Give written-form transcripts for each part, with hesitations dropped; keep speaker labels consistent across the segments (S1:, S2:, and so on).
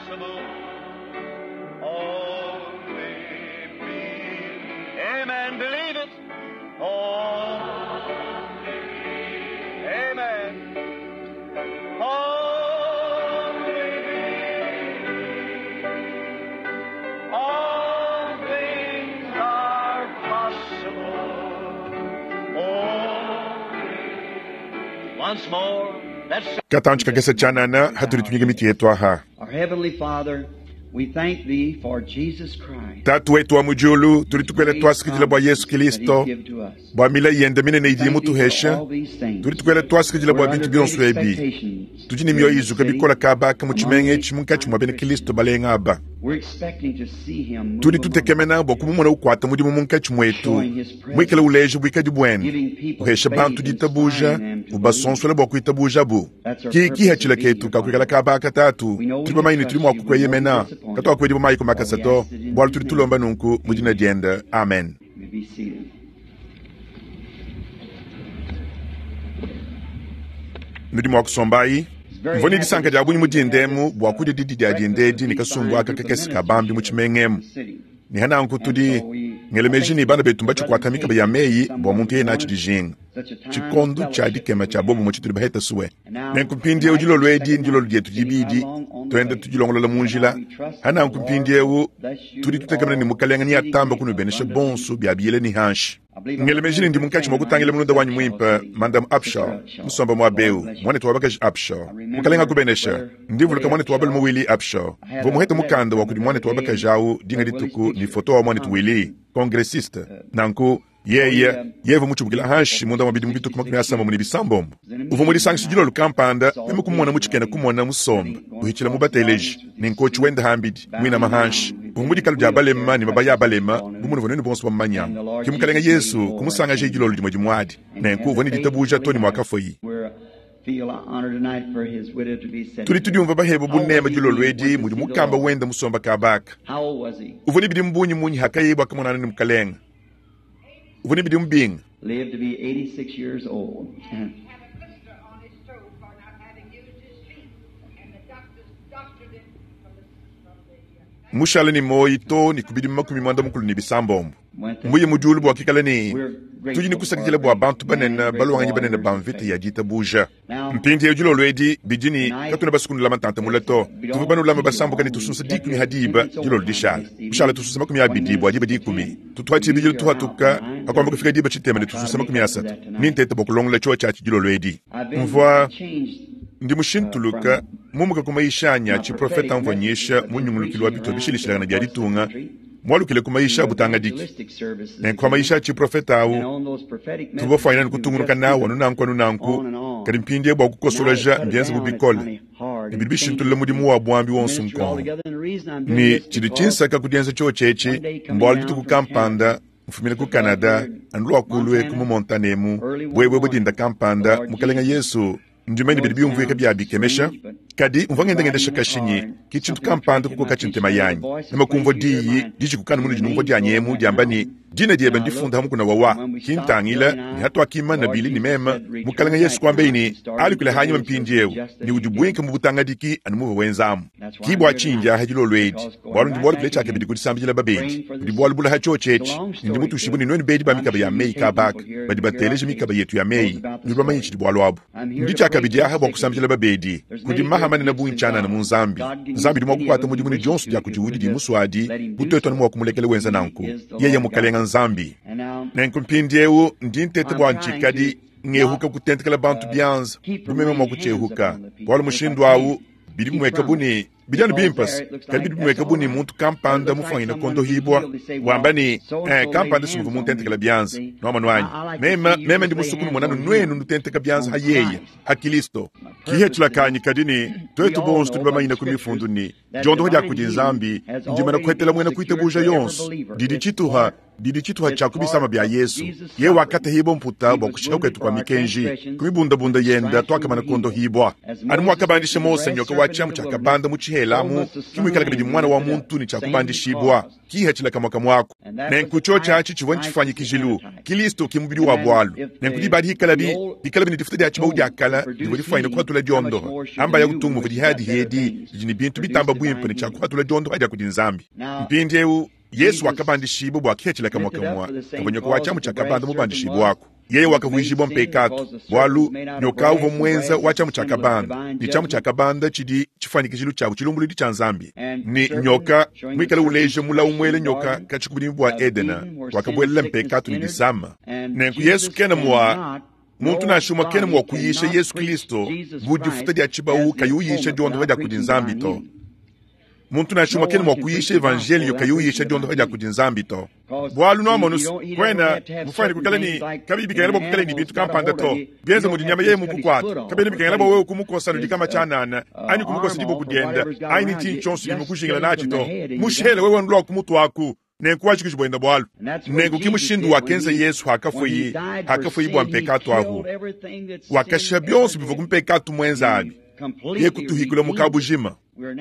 S1: possible. Only believe. Amen. Believe it. Amen. Only believe. All things are possible. Once more, let's
S2: Katanchi kagesa chanana haturi tunyige miti yetu aha.
S3: Our Heavenly Father, we thank Thee for Jesus Christ.
S2: Tatu wetu wa mujulu turi tukwele twasikijila bwa Yesu Kristo bwa mila yende mine neidi mutu hesha turi tukwele twasikijila bwa bintu byonsu ebi tujini myo izu kabikola kabaka muchimenge chimunka chumwa bene Kristo balenga aba turi tutekemena bwa kumumona ukwata mudi mumunka chumwetu mwikele uleje bwikadi bwene uhesha bantu ditabuja ubasonsole bwa kuitabuja bu ki hachila ketu kakwikala kabaka tatu turi bamaini turi mwa kukweye mena katwa kwedi bamayi kumakasato bwa turi tulomba nunku mudina dienda. Amen. Nudi mwa kusombayi mvoni disanga jabu mujindemu bwa kudi didi ajindedi nikasumbu aka kekesi kabambi muchimengemu ni hana nkutudi ngelemejini bana betumba chukwatamika ba yameyi bwa muntu ye nachi dijinga chikondu chadi kema cha bobu muchituri baheta suwe nenkupindie ujilo lwedi njilo lye tujibidi twende tujilongolola munjila hana nkupindie u turi tutekamena ni mukalenga ni atamba kunu benesha bonsu biabiyele ni hanshi ngelemejini ndi munkachi mwakutangile mnunda wanyu mwimpa mandam Upshaw musomba mwabeu mwane tuwabakaji Upshaw mukalenga kubenesha ndivuluka mwane tuwabali mwili Upshaw vomuheta mukanda wakudi mwane tuwabakaji au dinga dituku ni foto wa mwane tuwili kongresista nanku yevo muchubukila hanshi munda mabidi mbitu kumakuni asamba muni bisambombo uvumuli sangi sujilo lukampanda emu kumona muchikena kumona musomba uhichila mubateleji ninkochi wenda hambidi mwina mahanshi uvumuli kalu jabalema ni mabaya abalema bumunu voneni bonsu wa mmanyanga kimukalenga Yesu kumusanga jejilo lujimo jimwadi nenku uvoni ditabuja toni mwakafoyi turi tudyumva bahebo bunemba jilo lwedi mudi mukamba wenda musomba kabaka uvoni bidi mbunyi munyi hakayibu akamonana ni mukalenga uvuni bidi mbinga
S3: lived to be 86 years old.
S2: mushala ni moyi to ni kubidi makumi mwanda mukulu ni bisambombo mbuye mujulu bwa kikala ni tuji ni kusakijele bwa bantu banena balwangi banena banvita ya jita buja mpindi ya julo lwedi bijini katuna basukunu lama tante muleto tuvu banu lama basambo kani tusunsa dikumi hadiba julo ludishala mushala tusunsa makumi ya bidibu ajiba dikumi tutuwachi bijilo tuhatuka akwamba kufika diba chitema ni tusunsa makumi ya sata nintete bokulongo la chua chachi julo lwedi mvwa ndi mushintuluka mumuka kumaishanya chi profeta mvonyesha munyumulukilo wa bitu bishilishilana na byaditunga mwalukile kumaisha butanga diki nenkwa maisha chi profeta au tubofaina nikutungunuka nawo nunanku kadi mpindie bwa kukosolaja mbyenza bubikola nibibishintulile mudimu wa bwambi wonsu nkono ni chidi chinsaka kudienza choo chechi mbwali bitu kukampanda mfumile ku Canada anulwa kulwe kumontanemu bwewe budinda kampanda mukalenga Yesu ndimeni bidibi umvuika byabikemesha kadi umvangenda ngendesha kashinyi kichintu kampanda kuko kachinte mayanyi namakumvo diyi dichi kukana munu jinumvo dyanyemu dyambani dina dieba ndifunda hamu kuna wawa kintangila ni hatu akima na bili ni mema mukalenga Yesu kwamba ini alikule hanyuma mpindiewu ni ujibwenke mbutanga diki animuva wenzamu kibu achinja hajilo lwedi walu ndibwali kule chake bidi kudisambijila babedi ndibwali bula hacho chechi ndimutu shibu ni noni bedi ba mikaba ya mei kabaka badi bateleje mikaba yetu ya mei nirwa manyichi dibwalu wabu ndichaka bidi aha bwa kusambijila babedi kudi mahamani na buinchana na munzambi zambi dimwa kukwata mujimuni jonsu dia kujuhudi di muswadi butoeto nimwa kumulekele wenza nanku yeye mukalenga nzambi nenkumpindiewu ndintete bwa nchikadi ngehuka kutentekela bantu byanza bumeme mwa kuchehuka bwala mushindu awu bidi mweka buni bidani bimpas kadi bidi mweka buni muntu kampanda mufangina kondo hibwa wambani kampanda simuvu muntentekela byanza noma nwanyi mema ndi musukunu mwananu nwenu nutenteka byanza hayeye hakilisto kihechula kanyi kadini twetu bonsu tuliba mayina kumifundu ni jondo hodi akudi nzambi njimana kuhetela mwena kuitebuja yonsu didi chituha chakubisama bya Yesu ye wakata hibo mputa bwa kushauka tukwa mikenji kumibunda yenda twakamana kondo hibwa ani mwakabandishe mose nyoka wachamu chakabanda muchihe elamu kimwikala kabidi mwana wa muntu ni chakubandishibwa kihechilaka mwaka mwako nenkucho chachi chivoni chifanyi kijilu Kristo kimubili wa bwalu nenkudi badi hikalabi ni difutadi achibawu diakala divodi fayina kuhatula diondo amba ya kutumu vodi hadi hedi jini bintu bitamba bwimpo ni chakuhatula diondo hadi akudi nzambi mpindeu Yesu wakabandishibo bwa kihechilaka mwaka mwa kabonyoko wachamu chakabanda mubandishibo wako yeye wakavuishibwa mpekatu bwalu nyoka uvo mwenza wachamu chakabanda ni chamu chakabanda chidi chifanyikijilu chaku chilumbulidi cha nzambi ni nyoka mwikala uleje mula umwele nyoka kachikubini bwa Edena wakabwelela mpekatu ni disama nenku Yesu kena mwa muntu nashuma kena mwa kuyisha Yesu Kristo budi futadi achibawu kayuyisha diondo hadi akudi nzambi to muntu nashuma kene mwa kuyisha evangelio kayuyisha diondo hadi akudi nzambi to bwalu no monus kwena mufani kukala ni kabibi kengela bo kukala ni bintu kampanda to bienza mu dinyama ye mu kukwata kabene kengela bo wewe kumukosa ndi kama chanana ani kumukosa dibo kudienda ani tinchonsu ni mukushingela nachi to mushele wewe ndlo kumutu waku nenkwachi kujibwenda bwalu nengu kimushindu wakenza Yesu hakafuyi bwa mpekato ahu wakashabyonsu bivo kumpekato mwenza abi ye kutuhikula mukabujima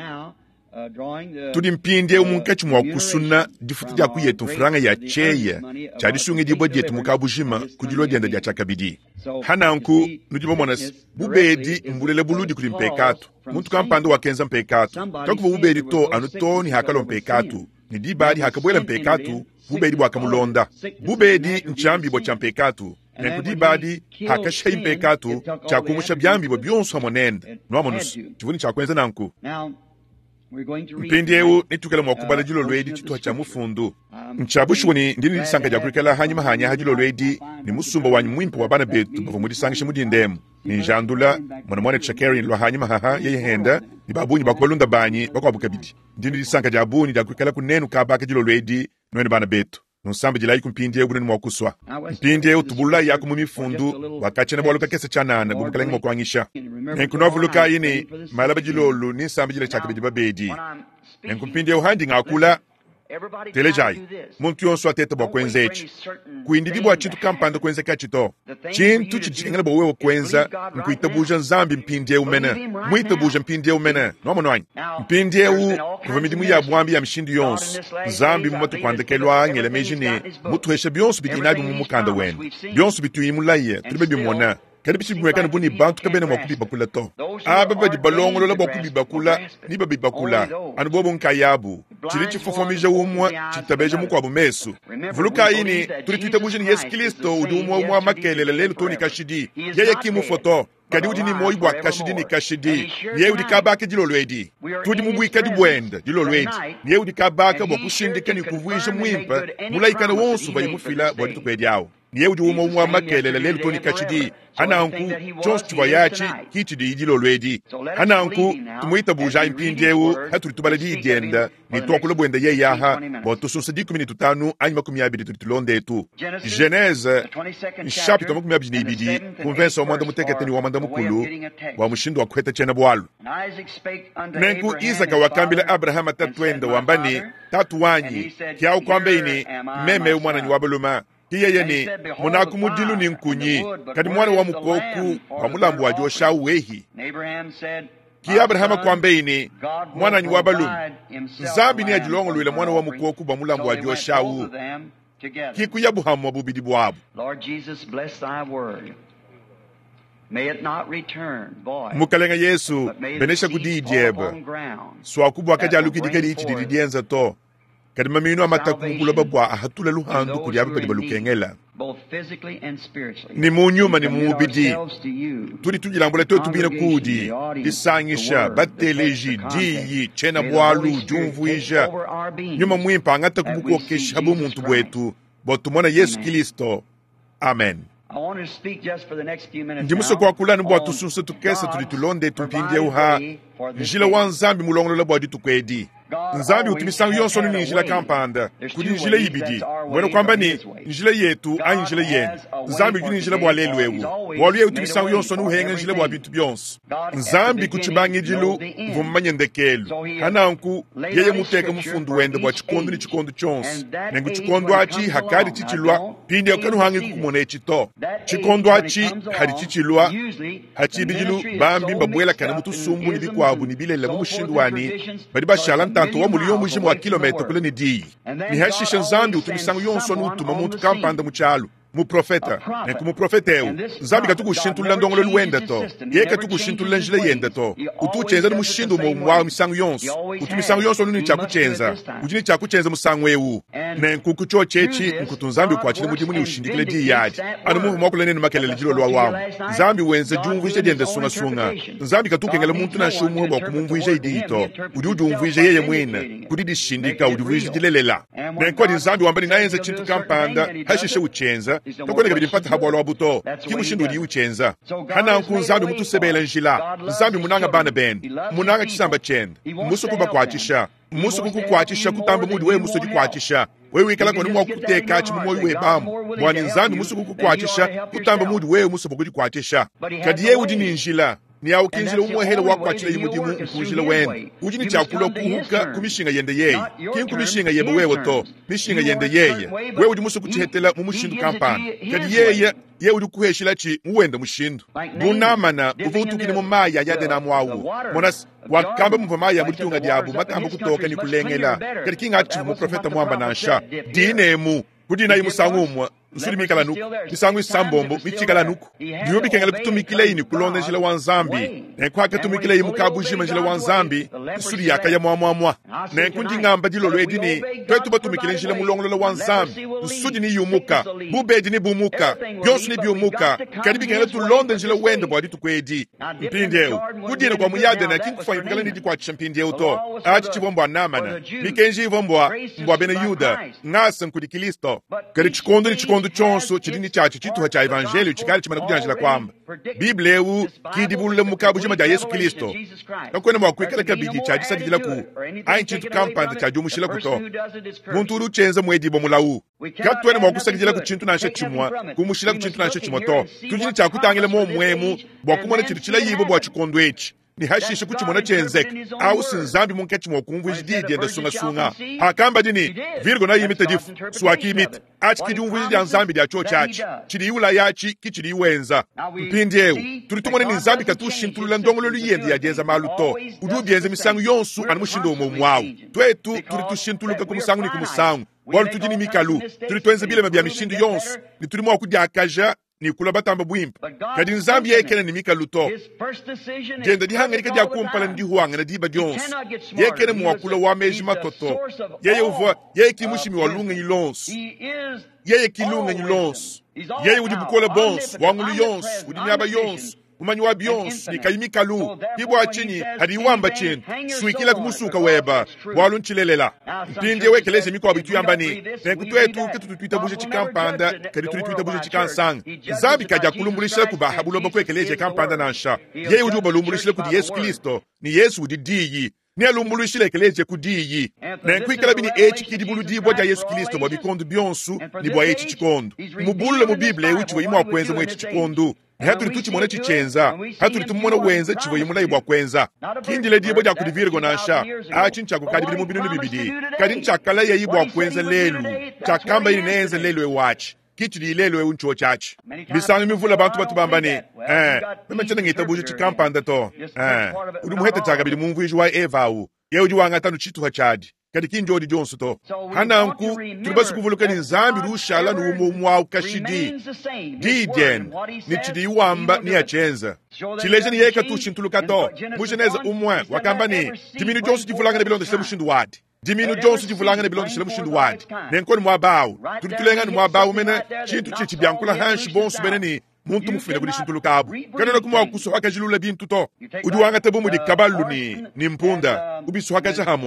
S2: tudi mpinde umunkachi mwa kusuna difuti dia kuyetu franga ya cheya chadi shungi dibo dietu mukabujima kujilo dienda dia chakabidi hananku nudibo monas bubedi mbulele buludi kuli mpekato muntu kampando wakenza mpekato takubo bubedi to anutoni hakalo mpekato ni dibadi hakabwela mpekatu bubedi bwakamulonda bubedi nchambi bo champekatu nenkudibadi hakasha impekatu chakumusha byambi bo byonso amonenda nwamonus chivuni chakwenza nanku mpindeu nitukela mwakubala jilo lwedi chituha cha mufundu nchabushuni ndini disanga jakurikela hanyuma hanya hajilo lwedi ni musumba wanyu mwimpo wabana betu bavo mudisangishe mudindemu ni njandula mwana chakeri nlo hanyuma haha yeye henda ni babuni bakubalunda banyi bakwabukabidi ndini disanga jabuni jakurikela kunenu kabaka jilo lwedi nweni bana betu nusamba jilayi kumpindeu buneni mwakuswa mpindeu tubula yaku mumifundu wakachena bwaluka kesa chanana gumukalangi mwakwangisha nenkunovuluka yini malaba jilolu nisamba jila chakabidi babedi nenkumpindeu handi ngakula telejai muntu yonso atete bwa kwenzechi kuindidi bwa chintu kampanda kwenze kachito chintu chichikengela bwa wewe kwenza nkuitabuja nzambi mpindeu mena muitabuja mpindeu mena nomonwanyi mpindeu kuvamidimu ya bwambi ya mshindu yonso nzambi mumatu kwandekelwa ngele mejine mutuhesha byonso bidinabi mumukanda wenu byonso bituyimulaye tulibe bimona kadi bichibwekana buni bantu kabene mwakubi bakula to ababa di balongo lola mwakubi bakula ni babi bakula anu bobo nkayabu chili chifofomija umwa chitabeje mukwabu mesu vuluka ini tulituitabuje ni Yesu Kristo udumwa umwa makelele lelu toni kashidi yeye kimu foto kadi udi ni moyi bwa kashidi ni kashidi yeye udi kabake jilo lwedi tudi mubwi kadi bwenda jilo lwedi yeye udi kabake bwa kushindika ni kuvuisha mwimpa mulaikana wonsu bayi mufila bwa ditu yao niye udi umwa makelele lelu toni kashidi hananku chonsu chivayachi kichidi jilo lwedi hananku tumuita buja impindeu haturi tubaladi idienda ni tuakula bwenda ye yaha boto sunsa di kumini tutanu anyi makumi abidi tutulonde tu Genese nshapito makumi abidi ni ibidi kumvensa wamanda muteketeni wamanda mukulu wa mushindu wa kuheta chena bwalu nenku Isaka wakambila Abrahama tatwenda wambani tatu wanyi kiao kwambe ini meme umwana ni wabaluma kiyeye ni munakumudilu ni nkunyi kadi mwana wa mukoku wa mulambu wa josha wehi ki Abrahama kwambe ini mwana ni wabalum nzambi ni ajilongo lwile mwana wa mukoku wa mulambu wa josha u kiku yabu hamu wabubidi bwabu mukalenga Yesu benesha kudijeba swakubu wakajaluki dikadi ichi didienza to kadi maminu amatakumukula babwa ahatula luhandu kuli ababadi balukengela ni munyuma ni mubidi tuli tujilambula to tubina kudi disangisha bateleji diyi chena bwalu jumvuisha nyuma mwimpa angata kubukokesha bumuntu bwetu botumona Yesu Kristo amen ndimuso kwa kulani bwa tusunse tukesa tuli tulonde tumpindie uha njila wanzambi mulongolo bwa ditukwedi nzambi utumisangu yonso ni njila kampanda kudi njila ibidi mwena kwamba ni njila yetu a njila yenu nzambi kudi njila bwa lelwewu waluye utumisangu yonso ni uhenga njila bwa bintu byonso nzambi kuchibangi jilu vumanye ndekelu hananku yeye muteka mufundu wende bwa chikondo ni chikondo chonso nengu chikondo achi hakari chichilwa pindi yakanu hangi kukumone chito chikondo achi hari chichilwa hachibijilu bambi mbabwela kana mutu sumbu ni bikwabu ni bilela mumushindu wani bari bashala ntanto wa muliyo mujimu wa kilometer kule ni dii ni hashisha nzambi utumisangu yonso ni utuma muntu kampanda muchalu mu profeta nenku mu profeteu nzambi katukushintulula ndongolo luwenda to ye katukushintulula njila yenda to utuchenza ni mushindu mwa misangu yonso utumisangu yonso ni chakuchenza ujini chakuchenza musangu wewu nenku kucho chechi nkutu nzambi kwachile mujimu ni ushindikile di yadi anu muvu mwakule nene makelele jilo lwa wamu nzambi wenze jumvuisha diende sunga sunga nzambi katukengele muntu na shumu wa kumumvuisha idito udi ujumvuisha yeye mwina kudidi shindika udivuisha jilelela nenku adi nzambi wambani naenze chintu kampanda hashishe uchenza tokweleka bilipata habwalo wabuto kimushindu udi uchenza hananku nzambi mutu sebela njila nzambi munanga bana ben munanga chisamba chenda musu kuba kwachisha musu kukukwachisha kutamba mudi wewe musu jikwachisha wewe ikala kwa nimwa kuteka chimumoyi webamu mwani nzambi musu kukukwachisha kutamba mudi wewe musu kujikwachisha kadi yewe udi ni njila ni au kinjila umwehele wakwachile yimudimu nkunjila wene ujini chakula kuhuka kumishinga yende yeye kin kumishinga yebe wewe to mishinga yende yeye wewe udi musu kuchihetela mumushindu kampana kadi ye udi kuheshila chi muwende mushindu bunamana uvutukile mu maya yade na mwawu monas wakamba mu maya mulitunga diabu matambo kutoka ni kulengela kadi kinga chi mu profeta mwamba nansha dinemu kudina yimusangumwa nsulimikala nuku misangu isambombo michikala nuku ndiyo bikengele kutumikile ini kulonda njila wanzambi nenku hake tumikile imu kabujima njila wanzambi nsuli yaka ya mwamwamwa nenku ndingamba dilolo edini twetu batumikile njila mulongolola wanzambi nsudi ni yumuka bubedi ni bumuka byonsu ni byumuka kadi bikengele tulonda njila wende bwadi tukwedi mpindeu kudina kwa muyade na kinkufanya bikala nidi kwa chimpindeu to achi chivombo anamana mikenji ivombo mbwa bene yuda ngasa nkudikilisto kadi chikondo ni chikondo chonso chilini chachi chituha cha evangelio chikali chimana kujanjila kwamba biblia ewu kidibulule mukabu jima ja Yesu Kristo kakwena mwakwikala kabidi chaji sadijila ku ayin chintu kampanda chaji umushila kuto muntu uru chenza mwedibo mulawu katwena mwakusakijila ku chintu nansha chimwa kumushila ku chintu nansha chimwa to tujini chakutangile mo mwemu bwakumona chitu chila yibo bwa chikondo echi ni hashishe kuchimona chenzek au sinzambi munkechi mwakumvu jididi enda sunga sunga hakamba dini virgo na yimite difu swaki imite achi kidi umvu jidi anzambi dia cho chachi chidi iula yachi kichidi iwenza mpindiewu tulitumone ni nzambi katushintulula ndongolo luyendi ya jeza maluto udubi enze misangu yonsu animushindo umwawu twetu tulitushintuluka kumusangu ni kumusangu walu tujini mikalu tulituenze bile mabia mishindu yonsu ni tulimwa kudia akaja ni kula batamba bwimpa kadi nzambi yekene ni mika luto jenda di hanga nikadi akumpala ndi huanga na diba jonsu yekene mwakula wa meji matoto yeye uva yeye kimushimi walunga nyilonsu yeye kilunga nyilonsu yeye udibukola bonsu wangulu yonsu udinyaba yonsu umanywa byonsu ni kayimika lu hibwa chini hadi wamba chini suikila kumusuka weba walu nchilelela mpindi wekeleze miko abitu yambani nekutwetu ketututuita buje chikampanda kadi tututuita buje chikansanga zabi kaja kulumbulisha kubahabulo bakwekeleze kampanda nansha yeye ujuba lumbulisha kudi Yesu Kristo ni Yesu udidiyi ni alumbulishile keleje kudiyi nenkwikala bini echi kidibulu dibo ja Yesu Kristo bwa bikondo byonsu ni bwa echi chikondo mubulule mu Biblia uchi wa imwa kwenza mu echi chikondo hatuli tuchimona chichenza hatuli tumona wenza chivo yimula ibwa kwenza kindile dibo ja kudivirgo nansha achi nchaku kadi bili mubinu ni bibidi kadi nchakala ya ibwa kwenza lelu chakamba ili neenze lelu ewachi kichidi lelu euncho chachi bisangu mivula bantu batu bambani mema chana ngita buje chikampanda to udumuhete chaga bili mungu ijwa evau ye uji wangatanu chitu hachadi kadi kinjodi jonsu to hananku tulibasi kuvuluka ni nzambi rushala ni umumwa ukashidi diden ni chidi iwamba ni achenza chileje ni yeka tu shintuluka to musheneza umwe wakamba ni diminu jonsu divulanga na bilonda shile mushindu wadi diminu jonsu divulanga na bilonda shile mushindu wadi nenkoni mwabau tulitulenga ni mwabau mena chintu chichi biankula hanshi bonsu bene ni muntu mufina kudi shintulukabu kanona kumwa kusuhaka jilula bintu to udiwanga tabu mudi kabalu ni mpunda ubisu haka jahamwa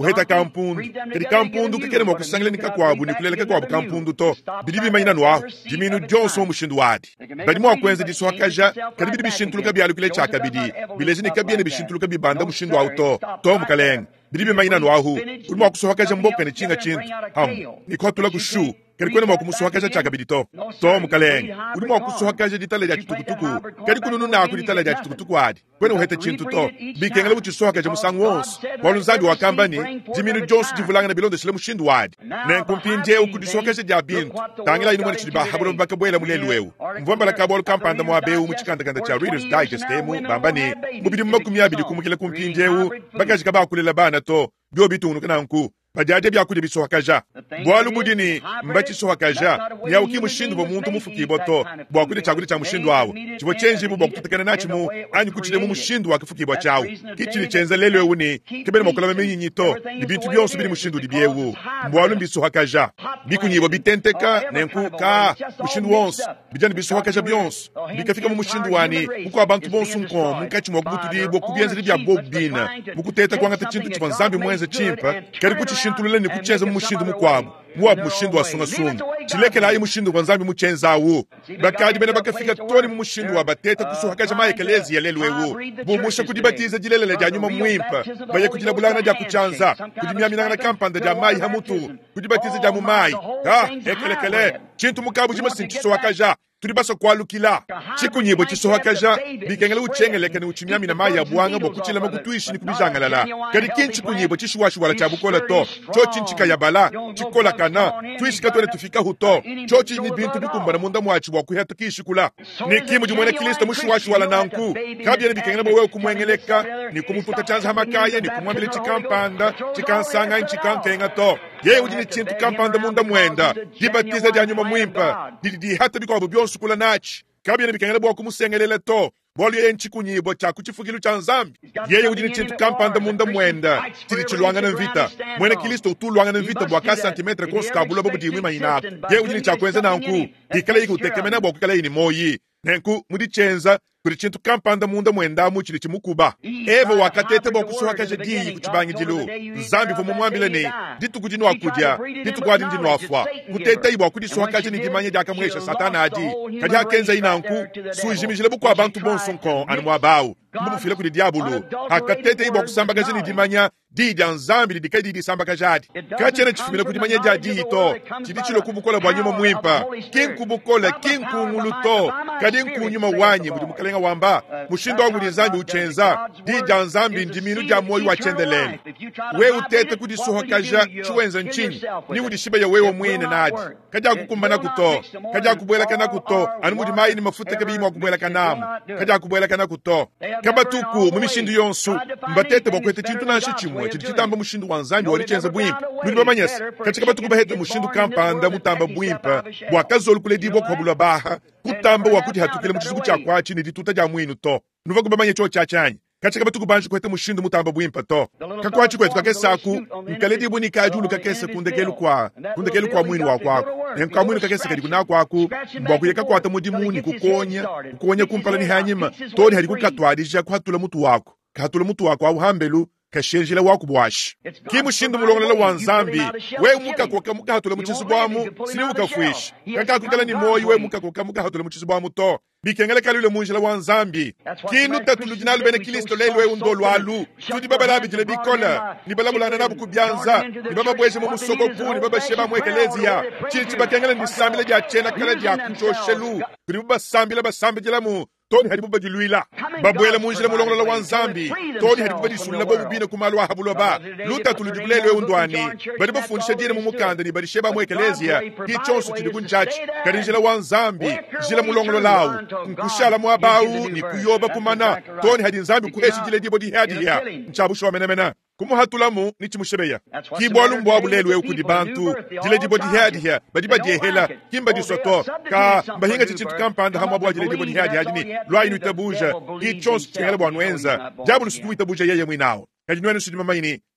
S2: kuheta kampundu kedi kampundu kekene mo kusangileni kakwabu ni kulele kakwabu kampundu to bidibi mayina nwa jiminu Johnson mushindu wadi badi mo akwenze diso hakaja kedi bidibi shintuluka bialu kule chaka bidi bilezi ni kabiene bishintuluka bibanda mushindu auto to mukaleng bidibi mayina nwa hu ulimo akusohakaja mboka ni chinga chintu ni kotula kushu kadi kwene mo kumusohakaja chaka bidi to mukaleng ulimo akusohakaja ditale ya chitukutuku kadi kununu na akuditale ya chitukutuku wadi kwene uhete chintu to bikengele buchisohakaja musangu wonsu walunzabi wakambani jiminu Johnson jivulanga na bilonde shile mushindu wadi nenkumpinje ukudisohakaja jabintu tangila inu mwani chidiba habulu mbaka bwela mulelu mvomba la kabolu kampanda mwabeu muchikanda cha Reader's Digest emu bambani mubidi mmakumyabidi kumukile kumpinjeu bakaji kaba kulela bana to byo bitunu kananku bajaje byakudi bisohakaja bwalu budini mbachi sohakaja ni auki mushindu bo muntu mufukibo to bwakudi chakudi cha mushindu wawo chibo chenji bu bwakutekana nachimu anyi kuchide mu mushindu wakifukibo chawo kichini chenza lele uni kibene mokola menyinyi to ni bintu byonso biri mushindu dibyewu bwalu bisohakaja bikunyibo bitenteka nenku ka mushindu wonso bijani bisohakaja byonso bikafika mu mushindu wani uko abantu bonso nko mukachimo kubutudi bo kubyenza bya bobina mukuteta kwangata chintu chibanzambi mwenze chimpa kari kuchishintulule ni kucheza mu mushindu mukwabu muwabu mushindu wa sunga chilekela ayi mushindu wanzambi muchenzawo bakadi bene bakafika toni mu mushindu wa batete kusohakaja maekelezi ya lelwewo bumusha kudibatiza jilelele ja nyuma mwimpa baye kujila bulana ja kuchanza kudimyamina na kampanda ja mai hamutu kudibatiza ja mumai ekelekele chintu mukabu jima sinchisohakaja tulibasa kwalukila chikunyibo chisohakaja bikengele uchengeleke ni uchimyami na maya buanga bokuchila makutuishi ni kubijangalala kadi kinchi kunyibo chishuwashuwala chabukola to chochi nchika ya bala chikola kana tuishi katwele tufika huto chochi ni bintu bikumbana munda mwachi wakuheta kishikula ni kimu jumwene Kristo mushuwashuwala nanku kabya ni bikengele bowe kumwengeleka ni kumututa chanza hamakaya ni kumwambile chikampanda chikansanga nchikankenga to ye ujini chintu kampanda munda mwenda dibatiza janyuma mwimpa didi hata biko byonso kula nachi kabya ni bikengele bowe kumusengelele to bolu ye nchikunyibo cha kuchifukilu cha nzambi yeye ujini chintu kampanda munda mwenda chili chilwanga na mvita mwene Kristo utulwanga na mvita bwa ka santimetre konskabula bobu dimwi mayinako ye ujini cha kwenza nanku ikala yiku tekemena bwa kukala yini moyi nenku mudi chenza kuri chintu kampanda munda mwenda mu chili chimukuba evo wakatete bwa kusohakaje giyi kuchibangi jilu nzambi vo mumwambile ni ditu kujinu wakudya ditu kwa dindinu wafwa kutete ibo kudisohakaje ni dimanye jaka mwesha satana aji kadi hakenza inanku suijimijile buku abantu bonso nkon anu mwabau mbubu file kudi diabulu hakatete ibo kusambagaje ni dimanya didi anzambi didika didi sambagajadi kachene chifimile kudimanya jadi ito chidi chilo kubukola bwa nyuma mwimpa kinkubukola kinkunguluto kadi nkunyuma wanye mudimukalenga wamba mushindo wangu nizambi uchenza didi anzambi ndiminu ja moyo wachendelele we utete kudisohakaja chuwenza nchini ni udishiba ya wewo mwine nadi kaja kukumbana kuto kaja kubwela kana kuto anu mudimayi ni mafuta kabima kubwela kanamu kaja kubwela kana kuto kabatuku mumishindu yonsu mbatete bokwete chintu nanshe chimwe chidi chitamba mushindu wanzambi walichenza bwimpa nuni bamanyasi kachika batuku bahete mushindu kampanda mutamba bwimpa bwakazolu kule dibo kwa bula baha kutamba wakuti hatukile muchisuku cha kwachi ni dituta ja mwinu to nuva kubamanye cho chachanyi kachika batuku banshi kwete mushindu mutamba bwimpa to kakwachi kwetu kakesaku mkaledi buni kajulu kakese kundekelu kwa mwinu wa kwako nenka mwinu kakese kadi kuna kwako mbwakuye kakwata mudimuni kukonya kumpala ni hanyima toni hadi kukatwadisha kuhatula mutu wako kahatula mutu wako au hambelu kashenjile waku bwashi kimushindu mulongolelo wa nzambi we muka koka muka hatula muchisu bwamu sini muka fuishi kaka kukala ni moyi we muka koka muka hatula muchisu bwamu to bikengele kalule munjila wa nzambi kinu tatulu jinalu bene Kristo lelwe undolu alu tudi baba labi jile bikola ni bala mulana nabu kubyanza ni baba bweshe mumusoko ku ni baba sheba mwekelezi ya chichi bakengele ni sambile ja chena kala ja kuchoshelu kuri baba sambile basambi jila mu toni hadi buba diluila babwele munjile mulongolelo wa nzambi toni hadi buba disulila bobu bine kumalwa habuloba luta tulujulelwe undwani bari bafundisha jine mumukanda ni bari sheba mwekelezia kichonsu chidigunjachi karinjila wa nzambi jila mulongolo lawu nkushala mwabau ni kuyoba kumana toni hadi nzambi kuheshi jile dibo di hadi ya nchabusho wa menemena kumuhatulamu ni chimushebeya kibwalu mbwabu lelwe ukudi bantu jile dibo di hadi ya badiba jehela kimba di soto ka mbahinga chichintu kampanda hamwabwa jile dibo di hadi ni lwa inu itabuja kichonsu chingele bwanwenza jabu lusutu itabuja yeye mwinao kajinwenu sudi mamaini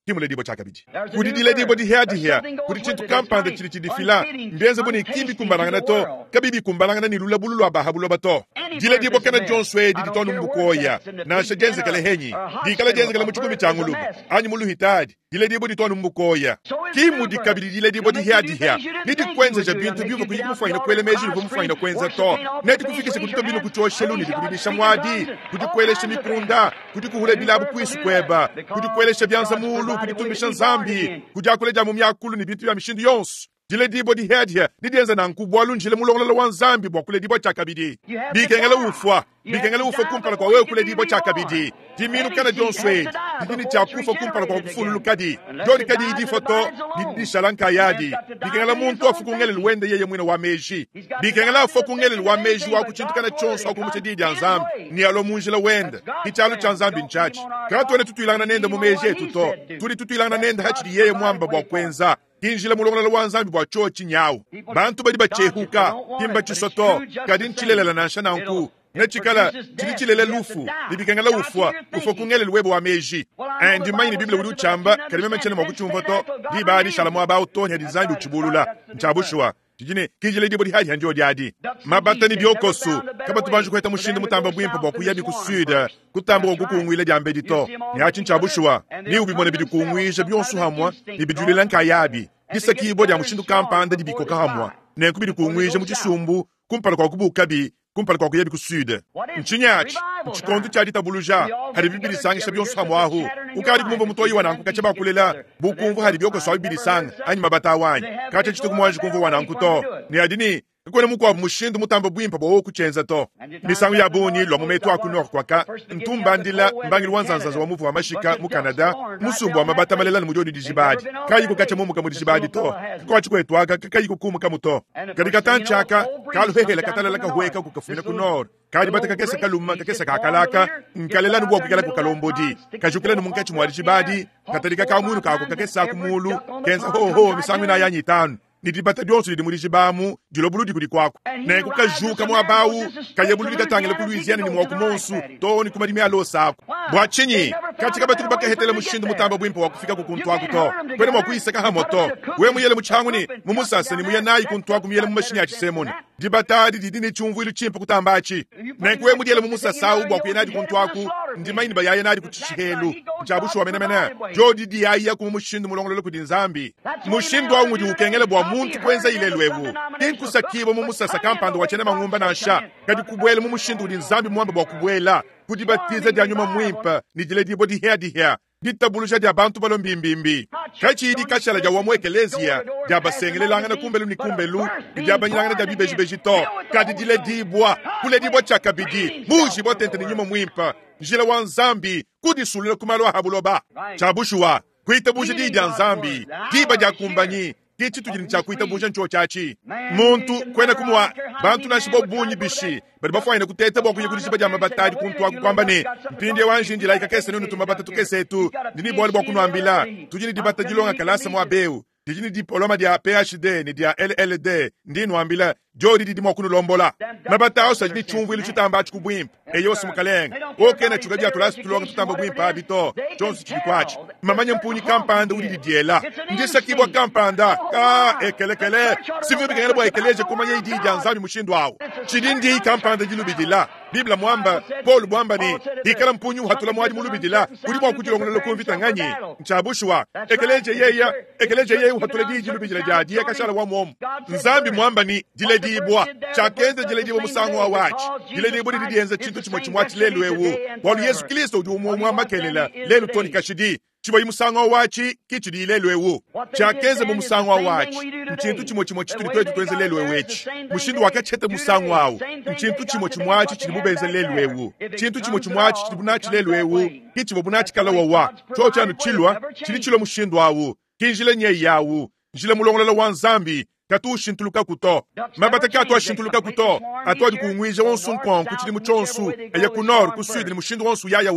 S2: kimule dibo chakabiji kudi dile dibo di hea kudi chintu kampanda chili chidi fila mbienza buni kimbi kumbalangana to kabibi kumbalangana ni lula bulu abahabulo bato dile dibo kana John Swedi di tonu mbukoya na shajenze kale henyi di kala jenze kala muchukumi changulu anyi mulu hitadi dile dibo di tonu mbukoya kimu di kabidi dile dibo di hea nidi kwenza jabintu biyo kuyiku mfahina kwele meji lupo mfahina kwenza to neti kufikise kudito bino kuchoshelu nidi kudibisha mwadi kudi kweleshe mikunda kudi kuhule bilabu kuisu kweba kudi kweleshe bianza mulu kudi tumisha nzambi kudi akuleja mumyakulu ni bintu ya mishindu yonsu dile dibo di hea nidienza na nkubwalu njile mulongolala wa nzambi bwa kule dibo chakabidi bikengele ufwa kumpala kwa wewe kule dibo chakabidi diminu kana John Swedi didini chakufa kumpala kwa kufulu kadi jodi kadi idi foto didi shalanka yadi bikengela muntu afukungele luwende yeye mwina wa meji bikengela afukungele wa meji wa kuchintukana chonso akumuche didi anzambi ni alo munjila wende kichalo chanzambi nchachi katwene tutuilangana nenda mumeji etuto tuli tutuilangana nenda hachidi yeye mwamba bwa kwenza kinjile mulongolala wa nzambi bwa chochi nyawu bantu badi bachehuka kimba chisoto kadi nchilelela nansha nanku nechikala chilichilele lufu libikengela ufwa kungele luwebo wa meji and maini biblia wudi uchamba kalime menchene mwakuchumvoto dibadi shalamu abao tonya dizambi uchibulula nchabushwa tijine kinjile dibo di haji hanjo diadi mabata ni biokosu kaba tubanju kweta mushindi mutamba bwimpa bwa kuyabi kusuda kutamba okukungwile diambe dito ni hachi nchabushwa ni ubimone bidi kungwisha bionsu hamwa ni bidulila nkayabi disaki ibo dia mushindu kampanda dibikoka hamwa nenkubidi kungwisha muchisumbu kumpala kwa kubukabi kumpala kwa kuyabi kusuda nchinyachi nchikondu chadi tabuluja hari bibili sangi shabionsu hamwa ahu ukadi kumumba mutoyi wananku kachaba kulela bukumvu hari bioko sawi bibili sangi anyi mabata wanyi kacha chitukumwaji kumvu wananku to ni adini kwene mukwa mushindu mutamba bwimpa bwo kuchenza to misangu ya buni lo mumetu akunor kwaka ntumba ndila mbangili wanzanzaza wa muvu wa mashika mu Canada musumbu wa mabata malela ni mujodi dijibadi kayiko kacha mumu kamu dijibadi to kwa chikwetu aka kayiko kumu kamuto kadika tanchaka kalu hehela katalala ka hueka kukafuna kunor kadi bata kakesa kaluma kakesa kakalaka nkalela ni bwo kukala kukalombodi kajukela ni munkechi mwadi dijibadi katalika ka munu kako kakesa kumulu kenza ho misangu na yanyi tanu nidibata byonso lidi muri jibamu dilobulu dikudi kwako na kukajuka mu abawu kayebulu likatangela ku Louisiana ni mwa kumonsu to ni kumadimi alo sako bwachinyi katika batulu bakahetele mushindu mutamba bwimpo wa kufika ku kuntu wako to kwene mwa kuisaka hamoto we muyele muchangu ni mumusase ni muyanayi kuntu wako muyele mumashini ya chisemoni dibatadi didini chumvu ilu chimpa kutambachi na kuwe muyele mumusasa ubwa kuyenadi kuntu wako ndimaini bayaye nadi kuchishihelu mchabushu wa menemene jodi diya ku mushindu mulongolelo kudi nzambi mushindu wa umudi ukengele bwa muntu kwenza ilelwevu inkusakibo mumusasa kampando wachene mangumba na sha kadi kubwele mumushindu kudi nzambi mwamba bwa kubwela kudibatiza dia nyuma mwimpa nidile dibo di hea ditabulusha dia bantu balo mbimbimbi kachi idi kashala dia wamwekelezia dia basengelelanga na kumbelu ni kumbelu dia banyilanga dia bibeji to kadi dile dibwa kule dibo chakabidi buji botente ni nyuma mwimpa njila wa nzambi kudisulile kumalwa habuloba chabushuwa kuitabuja di dia nzambi diba dia kumbanyi kichi tujini cha kuitabuja ncho chachi muntu kwena kumwa bantu na shibo bunyi bishi bari bafwaine kutete bwa kuyigurisha baja mabatari kuntu wako kwamba ne mpinde wanshinji laika kese nunu tumabata tukesetu ndini bwali bwa kunwambila tujini dibata jilonga kalasa mwa beu tujini diploma dia PhD ni dia LLD ndini nwambila jodi didi mwa kunulombola mabata osa jini chumvu ilu chitamba chukubwimpa eyosi mkalenga oke na chugadia tulasi tulonga tutamba bwimpa abito jonsi chilikwachi mamanya mpunyi kampanda uli didiela ndisa kibwa kampanda ekelekele sivu bikengele bwa ekeleje kumanya ididi anzami mushindu wao chidindi kampanda jilubidila bibla mwamba Paul mwamba ni hikala mpunyu hatula mwadi mulubidila kuli mwa kujilongolelo kumvita nganyi nchabushwa ekeleje yeya hatula jilubidila jadi kashala wa mwomu nzambi mwamba ni jile dibwa chakenze jile dibwa musangu wa wachi jile dibwa didienze chintu chimochimwachi lelu ewu walu Yesu Kristo uju mwamba kelela lelu toni kashidi chibayi musango wa wachi kichidi lelu ewu chakenze mu musango wa wachi nchintu chimochimochi tulitwetu twenze lelu ewechi mushindu wakachete musango wawu nchintu chimochimwachi chilibubenze lelu ewu chintu chimochimwachi chilibunachi lelu ewu kichibobunachi kala wawa cho chanu chilwa chilichilo mushindu wawu kinjile nye yawu njile mulongolelo wa nzambi katu shintuluka kuto mabata katu shintuluka kuto atwa kungwije wonsu nkonku chili muchonsu eye kunor kusudi ni mushindu wonsu yaya wawu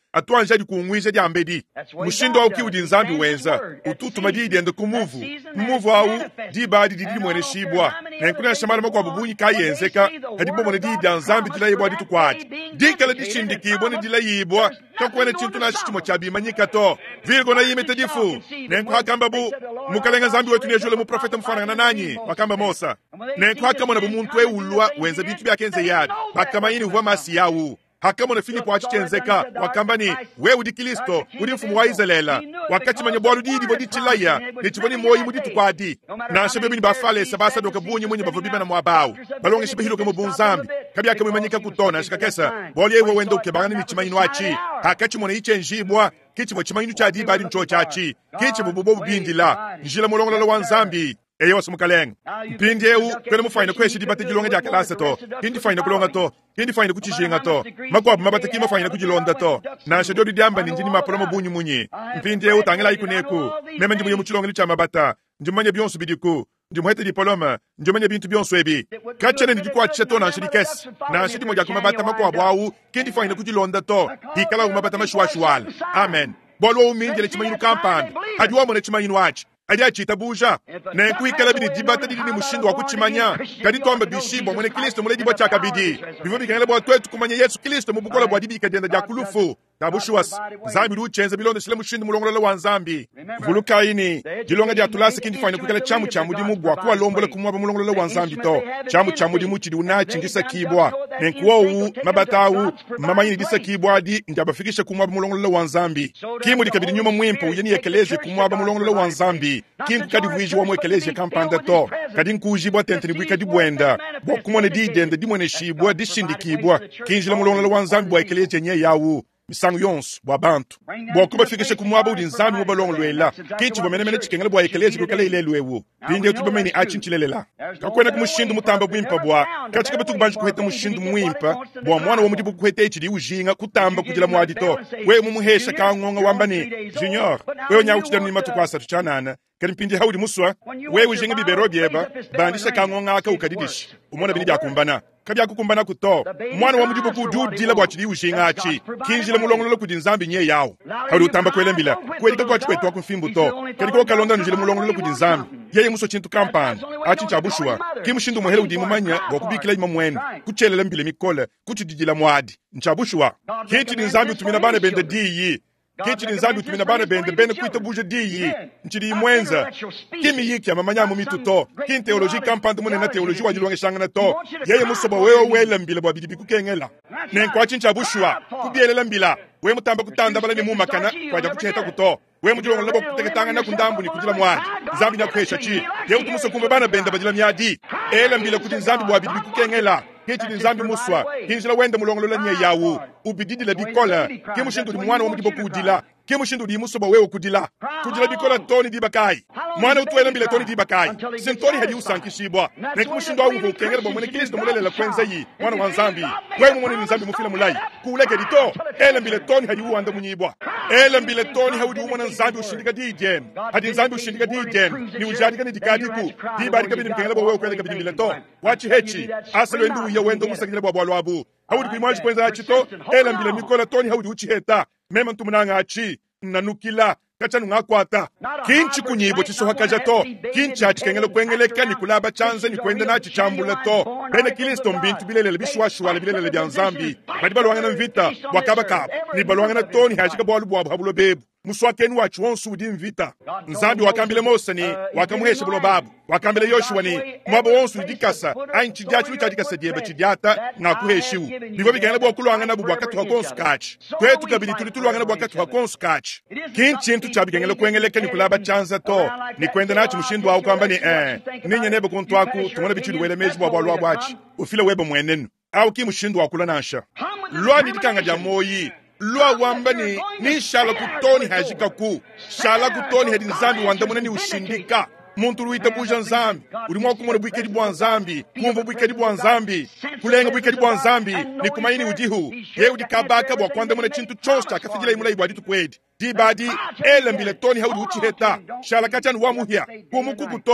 S2: atuanja di kuungwiza di ambedi mushindo au kiudi nzambi wenza ututuma di idende kumuvu muvu au di badi di mwene shibwa na nkuna shamala mako abubunyi kayenzeka hadi bomone di idende nzambi dila yibwa di tukwati di kala di shindiki boni dila yibwa kakwene chintu na shitimo chabi manyika to virgo na yimete difu nenko hakamba bu mukalenga zambi wetu nejule mu profeta mfana na nanyi wakamba Mosa nenko hakamba na bumuntu ulwa wenza bitu byakenze yad bakama yini huwa masi yawu hakama na Filipo achitenzeka wakamba ni we udi Kristo udi mfumu wa Israela wakati manyabwalu di bodi chilaya ni chiboni moyi mudi tukwadi na shebe bini bafale sabasa doka bunyi mwenye bavubiba na mwabau balonge shebe hilo kama bunzambi kabia kama manyika kutona shikakesa boli yewe wendo ukebangani ni chimayinu wachi hakachi mwana iche njibwa kichi mwa chimayinu chadi badi ncho chachi kichi mbubobu bindila njila mulongola wa nzambi eyo sumukalenga mpindi eu kwene mufaina kweshi dibate jilonga ja kalasa to hindi faina kulonga to hindi faina kuchishinga to makwabu mabata kima faina kujilonda to na shedodi diamba ninjini mapolomo bunyi munyi mpindi eu tangela ikuneku meme njimu yemuchilonga licha mabata njimanya bionsu bidiku njimwete dipoloma njimanya bintu bionsu ebi kachene ndikwa cheto na shirikes na shidi moja kumabata makwabu au hindi faina kujilonda to hikala umabata mashwashwal amen bolo uminjele chimayinu kampand hajuwa mone chimayinu wachi aja chita buja na kuikala bidi dibata didi ni mushindo wa kuchimanya kadi tomba bishimbo mwene Kristo mwene dibo chaka bidi bivo bikangele bwa twetu kumanya Yesu Kristo mubukola bwa dibi kadenda ja kulufu tabushuwas zambi ruchenze bilonde shile mushindo mulongolo wa nzambi vuluka ini jilonga ja tulasi kindi fanya kukala chamu chamudi mubwa kuwa lombole kumwaba mulongolo wa nzambi to chamu chamudi muchidi unachi ngisa kibwa nenkuwa mabatawu mama yini disa kibwa di ndabafikisha kumwaba mulongolo wa nzambi kimu dikabidi nyuma mwimpo yeni yekeleze kumwaba mulongolo wa nzambi kingu kadi vwiji wa mwekeleze kampanda to kadi nkujibwa tenteni bwika di bwenda bokumone di dende di mwene shibwa di shindikibwa kinjila mulongolo wa nzambi bwa ekeleze nye yawu misangu yonsu bwa bantu bokuba fikishe kumwaba udi nzambi mubalongo lwela kichi bwa menemene chikengele bwa ekeleze kukale ile lwewu pinde utubameni achinchilelela kakwena kumushindu mutamba bwimpa bwa kachika betu kubanju kuheta mushindu mwimpa bwa mwana wa mudibu kuheta ichidi ujinga kutamba kujila mwadito we mumuhesha kaangonga wambani junior we onyawu chidanu ni matu kwa satu chanana kani mpindi haudi muswa we ujinga bibero bieba bandisha kaangonga aka ukadidishi umona bini bya kumbana kabya kukumbana kuto mwana wa mudibu kududila bwa chidi ujinga achi kinjile mulongolo kudi nzambi nye yawo haudi utamba kwelembila kwelika kwa chikwetu kumfimbu to kani kwa kalonda njile mulongolo kudi nzambi yeye muso chintu kampani achincha bushwa kimushindu muhele udi mumanya wakubikila ima mwenu kuchelela mbile mikole kuchidijila mwadi nchabushwa kiti ni nzambi utumina bane bende diyi kiti ni nzambi utumina bane bende kuita buje diyi nchidi imwenza kimi yiki ya mamanyamu mitu to kin teoloji kampani mune na teoloji wajilwange shangana to yeye muso ba wewe wele mbile bwa bidibi kukengela nenko achincha bushwa kubielela mbila we mutamba kutanda bala ni mumakana kwaja kucheta kuto we mujilongo labo kuteketanga na kundambu ni kujila mwadi nzambi nyakuhesha chi ye utumuso kumbe bana bende bajila myadi ele mbila kuti nzambi bwa bidibi kukengela kiti ni nzambi muswa kinjila wende mulongo lola nye yawu ubididi la bikola kimushindu di mwana wa mudibo kudila kimushindu di muso ba wewe kudila kujila bikola toni di bakai mwana utuwele mbile toni di bakai sintoni hadi usankishibwa na kimushindu wa ungu kengela ba mwene Kristo mulele la kwenza yi mwana wa nzambi wewe mwene nzambi mufila mulai kuuleke dito ele mbile toni hadi uwanda munyibwa ele mbile toni hadi umwana nzambi ushindika di jen hadi nzambi ushindika di jen ni ujadika ni dikadiku di barika bidi mkengela ba wewe kweleka bidi mbile to wachi hechi asalo endu ya wendo musakile bwa bwalwabu hawudi kuimwaji kwenza achito ele mbile mikola toni hawudi uchiheta mema ntumunanga achi nanukila kachanu ngakwata kinchi kunyibo chisohakaja to kinchi achikengele kwengeleka ni kulaba chanze ni kwenda na chichambula to bene Kristo mbintu bilelele bishwashwala bilelele bya nzambi badi balwangana mvita wakabaka ni balwangana toni hashika bwalu bwabu habulo bebu muswakeni wachi wonsu udi mvita nzambi wakambile Mose ni wakamuhesha bulo babu wakambile Yoshua ni mwabo wonsu dikasa ainchi jachu chadikasa dieba chidiata ngakuheshiu bigo bigengele bwa kulwangana bubu wakatu wakonsu kachi kwetu kabili tulitulwangana bwa wakatu wakonsu kachi kinchi ntu chabigengele kwengeleka ni kulaba chanza to ni kwenda nachi mushindu wawu kwamba ni ninye nebe kontwaku tumona bichulu wele mezi bwa bwa bwachi ufile webe mwenenu au ki mushindu wakula nasha lwa nidikanga jamoyi lwa wamba ni shala kutoni hajika ku shala kutoni hedi nzambi wandamuna ni ushindika muntu ruita buja nzambi ulimwa kumona bwikedi bwa nzambi kumva bwikedi bwa nzambi kulenga bwikedi bwa nzambi ni kumaini ujihu ye udikabaka bwa kwandamuna chintu chonsta akafijila imula ibwadi tukwedi dibadi ele mbile toni haudi uchiheta shala kachani wamuhia kumukukuto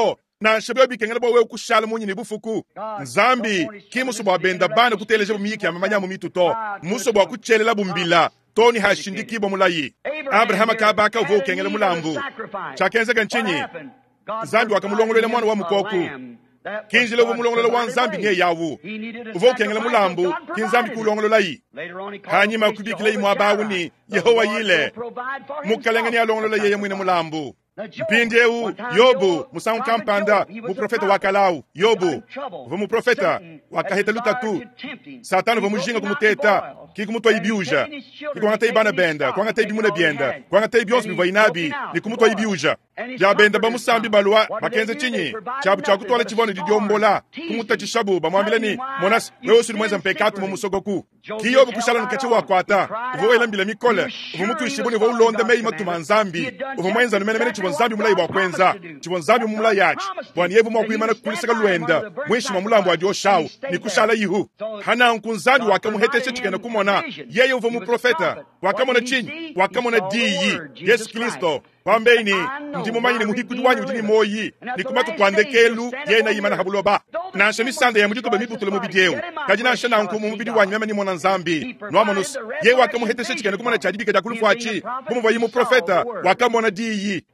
S2: na shabe bikengela bo we kushala munyi ni bufuku nzambi kimuso bwa benda bana kuteleje bumiki amamanya mu mituto muso bwa kuchelela bumbila toni hashindiki bo mulayi Abraham akabaka uvo kengela mulambu chakenza kanchinyi nzambi wakamulongolele mwana wa mukoku kinjile umulongolele wa nzambi nge yawu uvo kengela mulambu kinzambi kulongolola yi hanyima kubikile imwabawu ni Yehowa yile mukalengani alongolola yeye mwine mulambu mpindeu Yobu musangu kampanda mu profeta wakalau Yobu mu profeta wakaheta lutatu Satani vamujinga kumuteta kikumutwa ibiuja kikwangata ibana benda kwangata ibimuna bienda kwangata ibionsi bivainabi nikumutwa ibiuja ja benda bamusambi balwa bakenze chinyi chabu chakutwala chibono didiombola kumuta chishabu bamwambileni monas wewe usuri mwenza mpekatu mu musogoku kiyobu kushala nukachi wakwata voela mbila mikole vumutu ishibuni vo ulonda mei matuma nzambi vumwenza numene chibonzambi mulayi bwakwenza chibonzambi mumulayi yachi bwani yevu mwakuimana kukulisaka luenda mwishima mulambu wa dioshawu nikushala yihu hana nkunzambi wakamuheteshe chikena kumona yeye uvo mu profeta wakamona chinyi wakamona diyi Yesu Kristo pambeini ndimumanyine muhikudi wanyu udini moyi nikumatu kwandekelu yena yimana habuloba nanshe misanda ya mujito bemiputule mubidiyeu kajina nanshe na nkumu mubidi wanyu mema ni mwana nzambi nwamonus ye wakamuheteshe chikene kumana chadibike jakulufu wachi kumuva yimu profeta wakamona diyi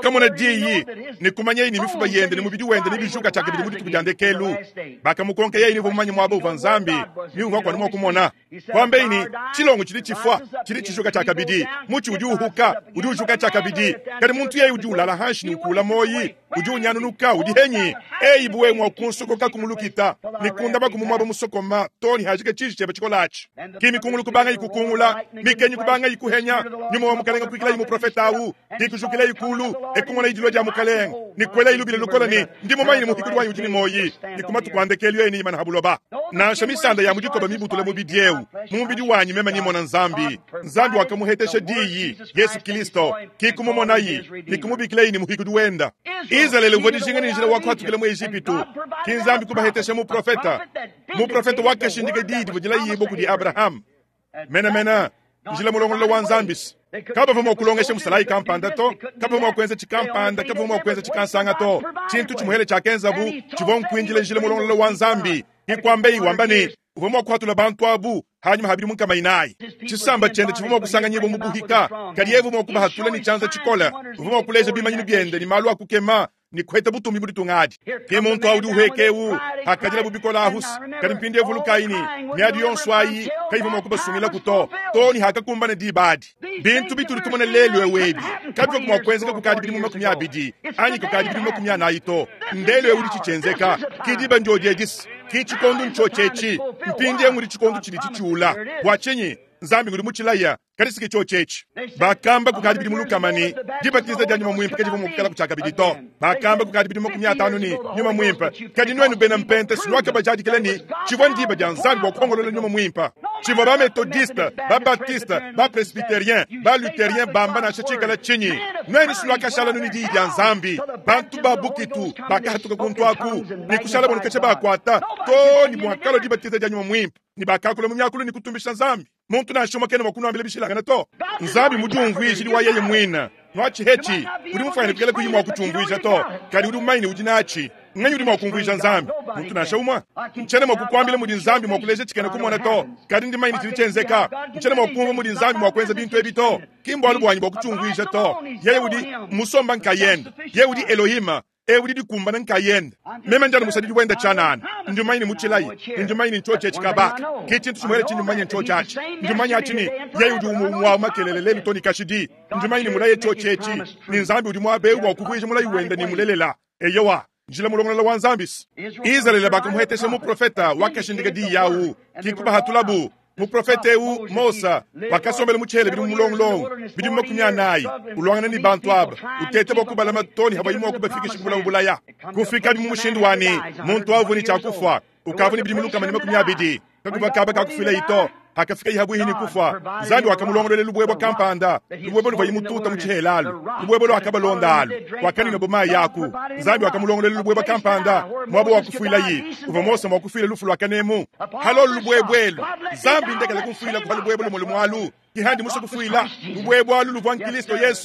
S2: nikumanye ini mifuba yende ni mubidi wende ni bijuka chake bidi muditu kujandekelu bakamukonke ye ini vumanyi mwaba uva nzambi ni uva kwa nimo kumona pambeini chilongo chili chifwa chili chijuka chakabidi muchi ujuhuka ujuka chakabidi kadi muntu yeye ujulala hanshi ni ukula moyi ujunyanunuka udihenyi buwe mwa kunsukoka kumulukita nikunda bakumumaba musokoma toni hajike chichi chebe chikolachi kimi kumuluku banga yikukungula mikenyi kubanga yikuhenya nyuma wa mukalenga kwikila yimu profeta awu dikujukila yikulu ekumona yidilo ja mukalenga nikwela ilubile lukola ni ndimo manyi muhikudu wanyu ujini moyi nikumatu kwandekelu yeni imana habuloba na shamisanda ya mujikoba mibutule mubidiyeu mubidi wanyu mema ni mona nzambi wakamuheteshe diyi Yesu Kristo kikumumona yi nikumubikila yini muhikudu wenda Israeli uvodishinga ni njila wako hatukile mu Ejipitu kinzambi kubaheteshe mu profeta wake shindike didi vojila yibo kudi Abraham mena njila mulongolo wa nzambis kaba vamo kulongeshe musalai kampanda to kaba vamo kwenza chikampanda kaba vamo kwenza chikansanga to chintu chimuhele chakenza bu chivon kwinjile njila mulongolo wa nzambi ikwambe iwambani vamo kwatula bantu abu hanyuma habiri munka mainai chisamba chende chivumo kusanga nyibo mubuhika kali yevu mo kubahatula ni chanza chikola vumo kuleje bimanyini biende ni malu akukema ni kweta butumi budi tungadi kemonto awudi uhekewu hakajila bubikola ahus kali mpinde vulukaini miadi yonswayi kaivu mo kubasumila kuto toni hakakumbane dibadi bintu bituli tumone lelwe webi kabyo kuma kwenzeka kukadi bidi muma kumya bidi ani kukadi bidi muma kumya naito ndelwe udi chichenzeka kidiba njoje dis kichikondu nchochechi mpinde nguri chikondu chili chichula wachenye nzambi nguri muchilaya karisiki chochechi bakamba kukadi bidi mulukamani dibatiza ja nyuma mwimpa kadi vumukala kuchaka bidito bakamba kukadi bidi mukumya tanu ni nyuma mwimpa kadi nwenu bena mpente sinwaka bajaji keleni chivon diba ja nzambi wakongolola nyuma mwimpa chivo ba metodiste ba baptiste ba presbyterien ba luterien bamba na chechikala chinyi nwenu sinwaka shala nuni di ja nzambi bantu babukitu bakahatuka kuntwaku ni kushala bono keche bakwata to ni mwakalo dibatiza ja nyuma mwimpa ni bakakula mumyakulu ni kutumbisha nzambi muntu na shoma kene makunu ambele bishilangana to nzambi mujungwishi ni wayeye mwina nwachi hechi uri mufanya kugele kuyimwa kuchungwisha to kali uri maini ujinachi nganyi uri mwakungwisha nzambi muntu na shauma mchene mwakukwambile mudi nzambi mwakuleje chikene kumona to kali ndi maini chinichenzeka mchene mwakumva mudi nzambi mwakwenza bintu ebito kimbo alu bwanyi mwakuchungwisha to yeye udi musomba nkayenda yeye udi Elohima udi dikumbana nkayenda mema njalo musadidi wenda chanana ndumaini muchilayi ndumaini nchoche chikabaka kichintu chimwele chini manye nchoche achi ndumaini achini yeye udi umwa makelelele mitoni kashidi ndumaini mulaye choche echi ni nzambi udi mwabe uwa kufuisha mulayi wenda ni mulelela eyowa njila mulongolela wa nzambis Israeli bakamuheteshe mu profeta wakashindika di yawu kikuba hatulabu mu profete u Mosa bakasombele muchele bidi mulongolongo bidi makumya nayi ulwangana ni bantu aba utete bokubala matoni habayimo kubafikisha kubula ubulaya kufika mu mushindi wani muntu avuni chakufa ukavuni bidi muluka manima kumya bidi kakuba kaba kakufila ito hakafika yihabu hini kufa zandi wakamulongolele lubwebo kampanda lubwebo luvayimututa muchihelalu lubwebo lwakabalondalu wakani na boma yaku zandi wakamulongolele lubwebo kampanda mwabo wakufuila yi uvamosa mwakufuila lufu lwakanemu halo lubwebwelu zambi ndekele kufuila kwa lubwebo lumulumwalu kihandi muso kufuila lubwebo alu luvan Kristo Yesu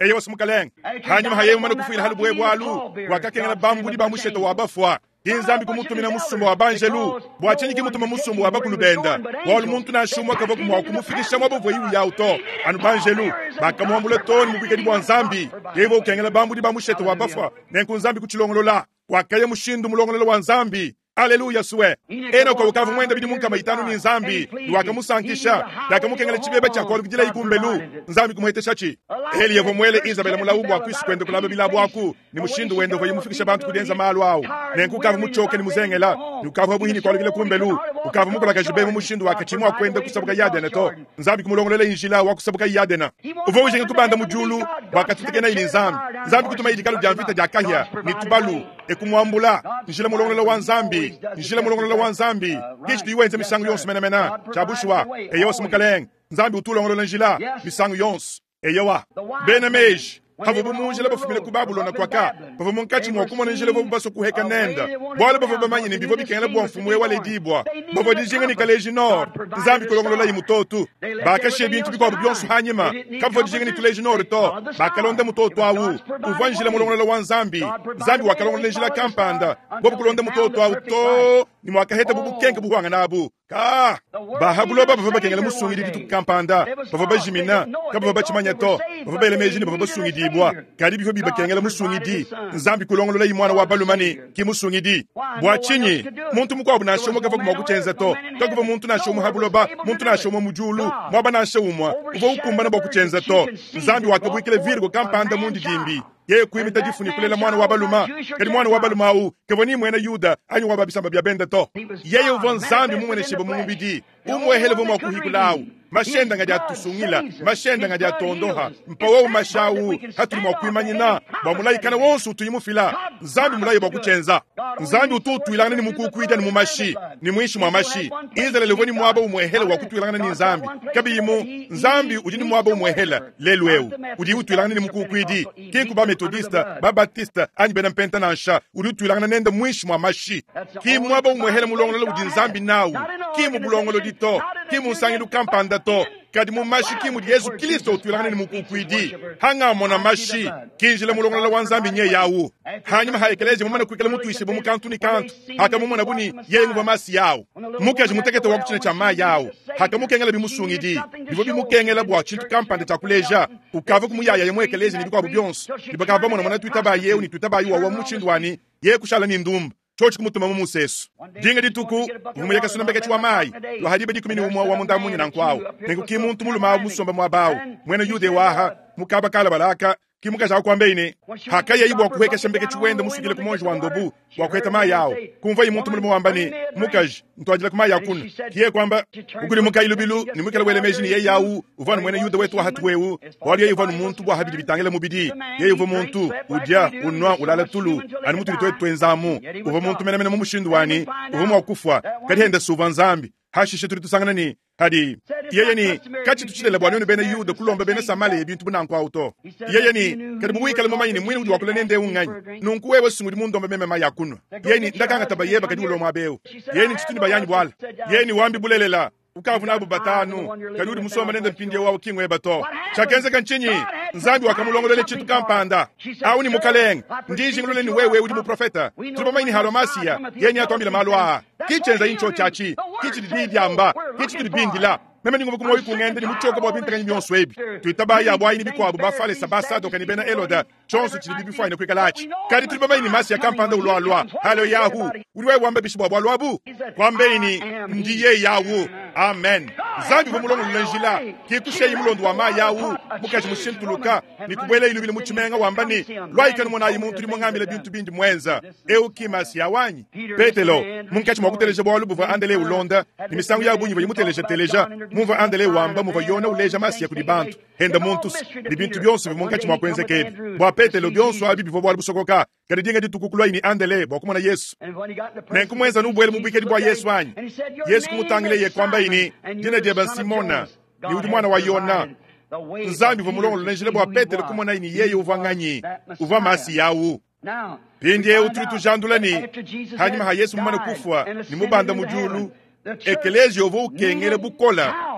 S2: eyo simukaleng hanyuma haye mwana kufuila halu bwe bwalu wakakengela bambudi bamusheta wabafwa inzambi kumutumina musumba wa banjelu bwachenyi kimutuma musumba wa bakulubenda wal muntu na shumwa kava kumwa kumufikisha mwabovu yiwu ya uto anu banjelu bakamwambule toni mubikedi bwa nzambi yevo ukengela bambudi bamusheta wabafwa nenku nzambi kuchilongolola wakaye mushindu mulongolola wa nzambi Haleluya suwe eno kwa ukavu mwenda bidi munka maitanu ni nzambi niwaka musankisha yaka mukengele chibebe chako kujila ikumbelu nzambi kumuhetesha chi heli yevo mwele Isabela mulaubu wakwisi kwende kulaba bilabu waku ni mushindu wende kwa yimufikisha bantu kudenza malu wao nenku ukavu muchoke ni muzengela ni ukavu wabuhini kwa lukile kumbelu ukavu mukola kajibemu mushindu wakachimwa kwende kusabuka yadena to nzambi kumulongolele injila wakusabuka yadena uvo ujenge kubanda mujulu wakatutekena ili nzambi kutuma idikalu jamvita jakahia ni tubalu ekumwambula njila mulongolele wa nzambi njila mulongolola wa nzambi kichi tuyiwenze misangu yonsu mena chabushwa eyo simukaleng nzambi utulongolola njila misangu yonsu eyowa benemeji havu bumunjila bafumile ku Babulona kwaka bavu munkachi mwakumona njila bavu baso kuheka nenda bwala bavu bamanyini bivo bikengela bwa mfumuwe wale dibwa bavu dijinga ni kaleji nord nzambi kulongolola imutotu bakashe bintu bikwa byonsu hanyima kavu dijinga ni tuleji nord to bakalonda mutotu awu uva njila mulongolola wa nzambi wakalongolola njila kampanda bavu kulonda mutotu awu to ni mwakaheta bubu kenke buhuanga nabu ka bahabuloba bavu bakengela musungidi ditu kampanda bavu bajimina kavu bachimanya to bavu belemejini bavu basungidi bwa kadi bifo bibakengela musungidi nzambi kulongolola imwana wa balumani ki musungidi bwa chinyi muntu mukwa buna shomo kafa kuma kuchenza to kakuva muntu na shomo habuloba muntu na shomo mujulu mwaba na shomwa uvo ukumba na bwa kuchenza to nzambi wakabwikile virgo kampanda mundi dimbi yeye kuimita jifuni kulela mwana wa baluma kadi mwana wa baluma u kavoni mwena yuda anyu wa babisamba bya benda to yeye uvo nzambi mumwene shiba mumubidi umwehele voma kuhikulau mashenda ngaja tusungila mashenda ngaja tondoha mpawo mashawu hatuli mwakuimanyina bamulaikana wonsu tuyimufila nzambi mulayi bakuchenza nzambi ututwilangana ni mukukwida ni mumashi ni mwishi mwa mashi Israeli levoni mwaba umwehele wakutwilangana ni nzambi kabimu nzambi ujini mwaba umwehela lelweu udi utwilangana ni mukukwidi kinku ba metodista ba batista anyi bena mpenta na nsha udi utwilangana nenda mwishi mwa mashi ki mwaba umwehele mulongolo udi nzambi nawu ki mubulongolo dito ki musangilu kampanda to kadi mu mashi kimu di Yesu Kristo utwilangana ni mukukwidi hanga mona mashi kinjile mulongolola wa nzambi nye yawu hanyuma haekeleje mumana kwikele mutu ishibu mukantu ni kantu haka mumana buni yeye nguva masi yawu mukeje mutekete wa kuchine cha maa yawu haka mukengela bimusungidi bivo bimukengela bwa chintu kampande chakuleja ukava kumuyaya yemwekeleje ni bikwa bubyonsu bibakava mona mwana twitaba yewu ni twitaba yuwa wa muchindwani ye kushala ni ndumba chochi kumutuma mumusesu dinga dituku umuyeka sunambeke chwa mai wahadibe dikumini umwa wa munda munyi nankwawo nengu kimuntu muluma musomba mwabawo mwene yude waha mukaba kala balaka kimukaja kwambeine hakaya yibo kuheka shembeke chiwende musugile kumonji wa ndobu wakweta mai yao kumva yimuntu muluma wambani mukaji ntwajila kumai yakuna kiye kwamba ukuli mukailubilu ni mukala wele mejini ye yawu uvana mwene yude wetu wa hatuwewu wali ye uvana muntu wa habidi bitangele mubidi ye uva muntu udia unwa ulala tulu ani mutu litoe tuenzamu uva muntu mena mumushindu wani uva mwa kufwa kadi henda suva nzambi hashishe tulitusangana ni hadi yeye ni kachi tuchile bwana ni bene yude kulomba bene samale bintu bunankwa auto yeye ni kadi buwika lemo manyi mwini udi wakule nende unganyi nunku wewe sungudi mundu meme ma yakunwa yeye ni ndakanga tabayeba kadi ulo mwabeo yeye ni chituni bayanyi bwala yeye ni wambi bulelela ukavu nabu batanu kadi udi musoma nende mpindi wawo kingwe bato chakenze kanchinyi nzambi wakamulongolele chitu kampanda au ni mukaleng ndiji ngulole ni wewe udi mu profeta tulipa maini halomasiya yeye ni atuambila malwa kichenza incho chachi kichi didiamba kichi dibindila meme ningo bukumo ikungende ni muchoka bwa bintu kanyi byonso ebi twitaba ya bwa ini bikwa bafale sabasa to kanibena eloda chonso chili bifu ine kwikalachi kadi tulipa maini masi ya kampanda ulwalwa halo yahu uliwe wambe bishibwa bwa lwabu kwambe ini ndiye yawu amen zambi kumulongo lenjila kikushe imulondo wa ma yawu mukaji mushintuluka nikubwele ilubile muchimenga wambani lwaika numona yimuntu limongambile bintu bindi mwenza eukimasi yawanyi petelo munkachi mwakuteleje bwa lubuva andele ulonda nimisangu ya bunyi vayimuteleje teleja muva andele wamba muva yona uleja masi ya kudibantu henda muntus libintu byonso bimunkachi mwakwenze kebi bwa petelo byonso abibi vo bwa busokoka kadi dinga ditukukulwa ini andele bwa kumona Yesu nenkumwenza nubwele mubwikedi bwa Yesu wanyi Yesu kumutangile ye kwamba ini dina jeba Simona ni udi mwana wa Yona nzambi vo mulongo lenjile bwa petelo kumona ini yeye uvanganyi uva masi yawu pindi uturitu jandulani hanyuma ha Yesu mumana kufwa ni mubanda mujulu ekelezi ovo ukengele bukola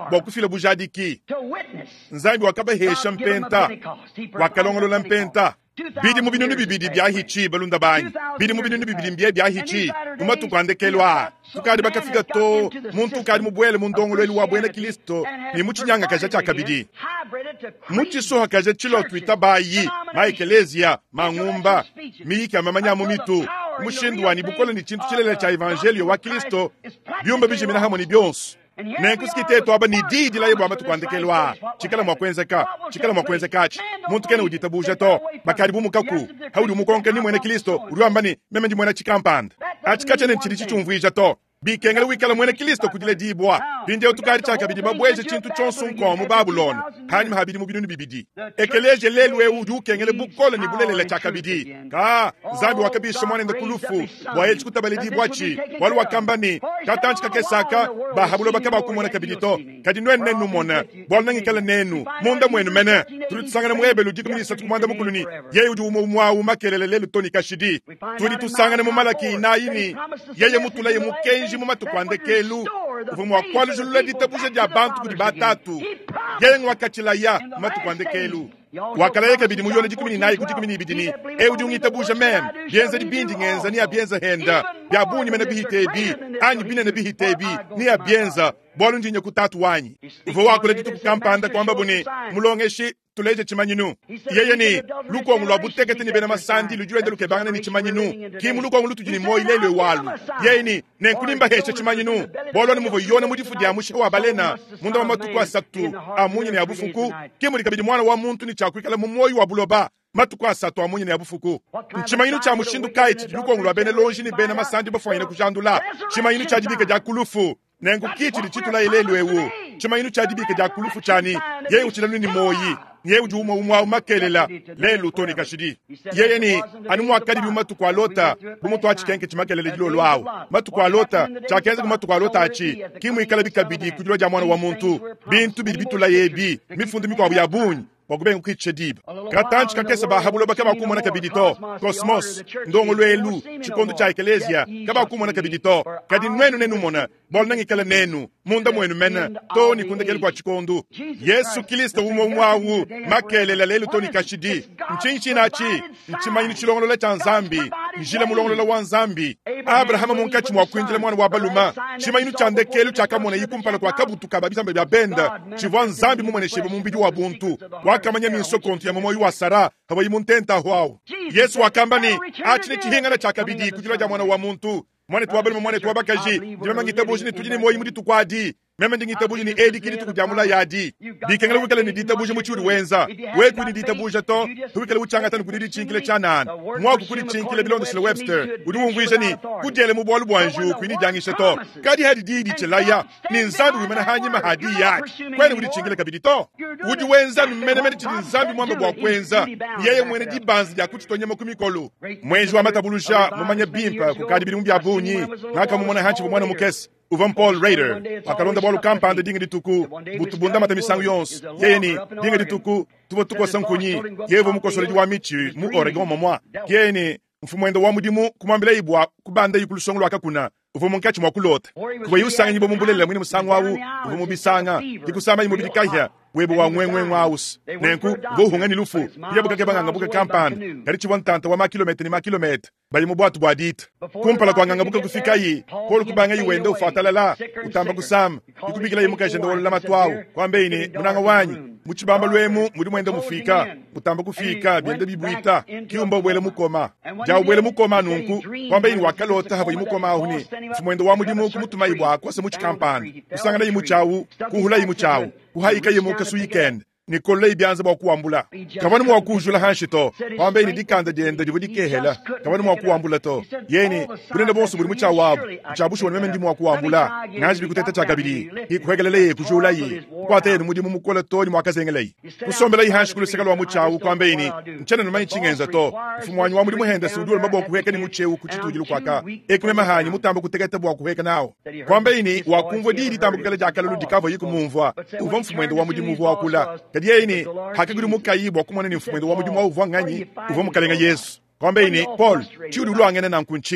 S2: bokufila bujadiki
S3: to witness
S2: nzambi wakaba hesha
S3: God give him a
S2: mpenta
S3: Pentecost. He
S2: wakalongolola
S3: provided
S2: mpenta
S3: 2000
S2: bidi mu bintu
S3: years
S2: bibiri
S3: has
S2: bya
S3: passed.
S2: hici balunda banyi
S3: 2000
S2: bidi mu
S3: years
S2: bintu
S3: has
S2: bibiri
S3: passed.
S2: bya
S3: And
S2: hici
S3: these latter
S2: uma
S3: days,
S2: tukwandekelwa
S3: so
S2: tukari
S3: man
S2: bakafika
S3: has got
S2: to
S3: into the
S2: muntu kari
S3: system
S2: mubwele mu ndongolo
S3: of
S2: eliwabwene
S3: Christianity
S2: Kristo
S3: and has
S2: ni muchinyanga kaja cha
S3: perverted
S2: kabidi
S3: it, hybrided to
S2: muchi
S3: creeds,
S2: soha kaja chilo
S3: churches,
S2: twita bayi
S3: denominations,
S2: maekelesia mangumba
S3: intellectual speeches,
S2: miyika mamanya mu
S3: until the
S2: mitu
S3: power and the
S2: mushindwani
S3: real
S2: bukola
S3: thing
S2: ni chintu
S3: of
S2: chilele
S3: the
S2: cha evangelio wa
S3: gospel of
S2: Kristo
S3: Christ is practically
S2: byumba bijimina hamwe ni byonso
S3: And here
S2: nenkuzikite
S3: we are
S2: twaba
S3: with
S2: ni
S3: the
S2: didi la
S3: first
S2: yebwa
S3: promise for this
S2: matukwandekelwa
S3: last days, what will
S2: chikala
S3: happen?
S2: mwakwenzeka
S3: What will
S2: chikala
S3: take
S2: mwakwenzeka
S3: place?
S2: chi
S3: Man don't
S2: muntu kene
S3: believe
S2: ujitabuja
S3: they
S2: to
S3: got away from
S2: bakari
S3: him.
S2: bumukaku
S3: Yes, they're
S2: hauli umukonke
S3: Christians,
S2: ni mwene
S3: I'm
S2: Kristo
S3: so
S2: uliwambani meme ndi mwene chikampanda
S3: That doesn't
S2: achikache
S3: mean
S2: nchiri
S3: one thing.
S2: chichumvija to bikengele wikala mwene Kristo kudile dibwa binde utukari chaka bidi mabweje chintu chonsu nko mu Babylon hanyuma habidi mu bintu bibidi ekeleje lelwe uju kengele bukola ni bulelele chaka bidi ka zambi wakabisha mwana ndekulufu bwaye chikutabale dibwa chi wali wakambani katanchi kakesaka bahabulo bakaba kumona kabidito kadi nwen nenu mona bolna ngikala nenu munda mwenu mena tulisangana mwebelu dikumisa tukumanda mukuluni yeye uju umwa makelele lelu toni kashidi tuli tusangana mu Malaki na yini yeye mutula ye mukenji mu matukwandekelu uvumu wakwali julula ditabuje dia bantu kudi batatu yeye ngwakachila ya matukwandekelu wakala yeke bidi muyone jikumini nayi kujikumini bidini e uju ngitabuje mem bienza di bindi ngenza ni abienza henda bia bunyi mena bihitebi anyi bine na bihitebi ni abienza bolu njinye kutatu wanyi uvu wakule ditu kukampanda kwamba buni mulongeshi tuleje chimanyinu yeye ni luko ngulwa butekete ni bena masandi lujure de luke bangana ni chimanyinu kimu luko ngulu tujini mo ilele walu yeye ni nenkulimba heshe chimanyinu bolo ni muvo yone mudifu dia mushe wa balena munda mama tukwa satu amunye ni abufuku kimu likabidi mwana wa muntu ni chakwikala mu moyo wa buloba matukwa satu amunye ni abufuku chimanyinu cha mushindu kai luko ngulwa bene lonji ni bena masandi bafanyine kujandula chimanyinu cha dibike ja kulufu nengu kiti lichitula ilele ewu chimanyinu cha dibike ja kulufu chani yeye uchilanu ni moyi yeye ujuma umwa makelela lelu toni kashidi yeye ni anumwa kadibi matukwa lota bumutu achikenke chimakelele jilo lwao matukwa lota chakenze matukwa lota achi kimu ikala bikabidi kujilo ja mwana wa muntu bintu bidibitula yebi mifundi mikwa yabunyi wakubenga kuichediba katanchi kakesa bahabulo bakaba kumona kabidito cosmos ndongo lwelu chikondo cha eklesia kaba kumona kabidito kadi nwenu nenu mona bolna ngikala nenu munda mwenu mena toni kundekele kwa chikondo Yesu Kristo umwawu makelela lelu toni kashidi nchinchi nachi nchimayini chilongolo cha nzambi njile mulongolo wa nzambi Abraham munkachi mwakwinjile mwana wa baluma chimayinu chandekelu chakamona yikumpala kwa kabutu kababisa mbya benda chivwa nzambi mumwene shebe mumbidi wa buntu wakamanya minso kontu ya momoyi wa Sara hawayi muntenta hwao Yesu wakambani achine chihingana chakabidi kujila ja mwana wa muntu mwana tuwabali mwana tuwabakaji ndima ngitabuji ni tujini moyi mudi tukwadi meme ndingitabuji ni edi kini tukujamula yadi bikengele wikale ni ditabuji muchuri wenza weku ni ditabuji to wikale uchanga tani kudidi chinkile chanan mwaku kudi chinkile bilondo sile Webster udi wungwisha ni kujele mubolu bwanju kwini jangisha to kadi hadi didi chelaya ni nzambi wimena hanyi mahadi yadi kweni kudi chinkile kabidi to udi wenza ni mene mene chidi nzambi mwamba bwa kwenza yeye mwene dibanzi ya kuchitonye makumikolo mwezi wa matabulusha mumanya bimpa kukadi bidi mbya bunyi ngaka mumona hanchi mumwana mukesi uvam Paul Raider akalonda bolu kampande dinga dituku butubunda mata misangu yons yeye ni dinga dituku tuko sankunyi yevo mukosole wa michi mu Oregon momwa yeye ni mfumwendo wa mudimu kumambila ibwa kubanda yikulusongolo akakuna uvumu nkachi mwakulota kuba yusanga nyibo mumbulela mwini musangu wawu uvumu bisanga dikusama yimubidikahya webo wa ngwengwe ngwaus nenku vohunga ni lufu yabuka ke banganga buka kampani kari chibantanta wa makilometer ni makilometer bali mubwatu bwadita kumpala kwa nganga buka kufika yi polo kubanga yiwende ufatalala utamba kusama ikubikila yimukaje ndo la matwao kwambe ini munanga wanyi muchibamba lwemu muri mwende mufika utamba kufika byende bibuita kiumba bwele mukoma ja bwele mukoma nunku kwambe ini wakalota habo yimukoma ahuni fumwendo wa mudimu kumutuma ibwa kwase muchi kampani usangana yimuchawu kuhula yimuchawu kuhaika yimuka su weekend ni kolle ibyanza ba kuambula kabani mwa kujula hanshito kwambe ni dikanda dende dibudi kehela kabani mwa kuambula to yeni kunenda bonso buri mucha wabo chabusho wonme ndi mwa kuambula ngaji bikuteta chakabidi ikuhegelele kujula yi kwate ni mudimu mukola to ni mwakazengele kusombela yi hanshikulu sekalo wa mucha kwambe ni nchana no manyi chingenza to fumwanyi wa mudimu henda sudul mabo kuheka ni mucheu kuchitujilu kwaka ekumema hanyi mutamba kutegeta bwa kuheka nawo kwambe ni wakumvo didi tamba kugala jakalo ludikavo yikumumva uva mfumwendo wa mudimu wa kula kadi yeni hakaguri mukayibwa kumwana ni mfumwendo wa mudimu wa uvwanganyi uva mukalenga Yesu kwambe ni Paul chiudu lwangene na nkunchinyi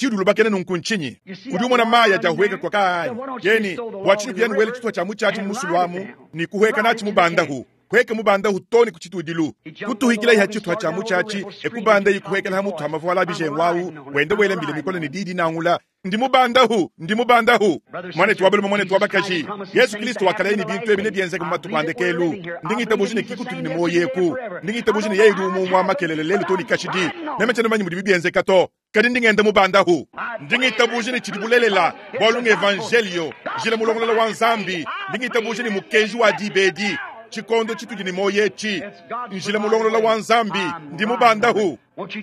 S2: chidulu bakene nunkunchinyi kudi umona maya jahweka kwa kai yeni wachini kuyani wele chitwa cha muchachi musuluamu ni kuhweka nachi mubandahu kweke mubandahu toni kuchitudilu kutuhikila iha chitwa cha muchachi ekubanda ikuhwekela hamutu hamavuala bijenwawu wende wele mbile mikole ni didi naungula ndi mubandahu mwane tuwabelu mwane tuwabakashi Yesu Kristo wakalaini bintu ebine bienzeke mumatupandekelu ndingita bujine kikutuli ni moyeku ndingita bujine yeidu mumwa makelele lelu toni kashidi nemechane manyi mudibi bienzeka to kadi ndingenda mubandahu ndingita bujine chidibulelela walunga evangelio jile mulongolelo wanzambi ndingita bujine mukenji wa dibedi chikondo chitu ni moyechi njile mulongolelo wanzambi ndi mubandahu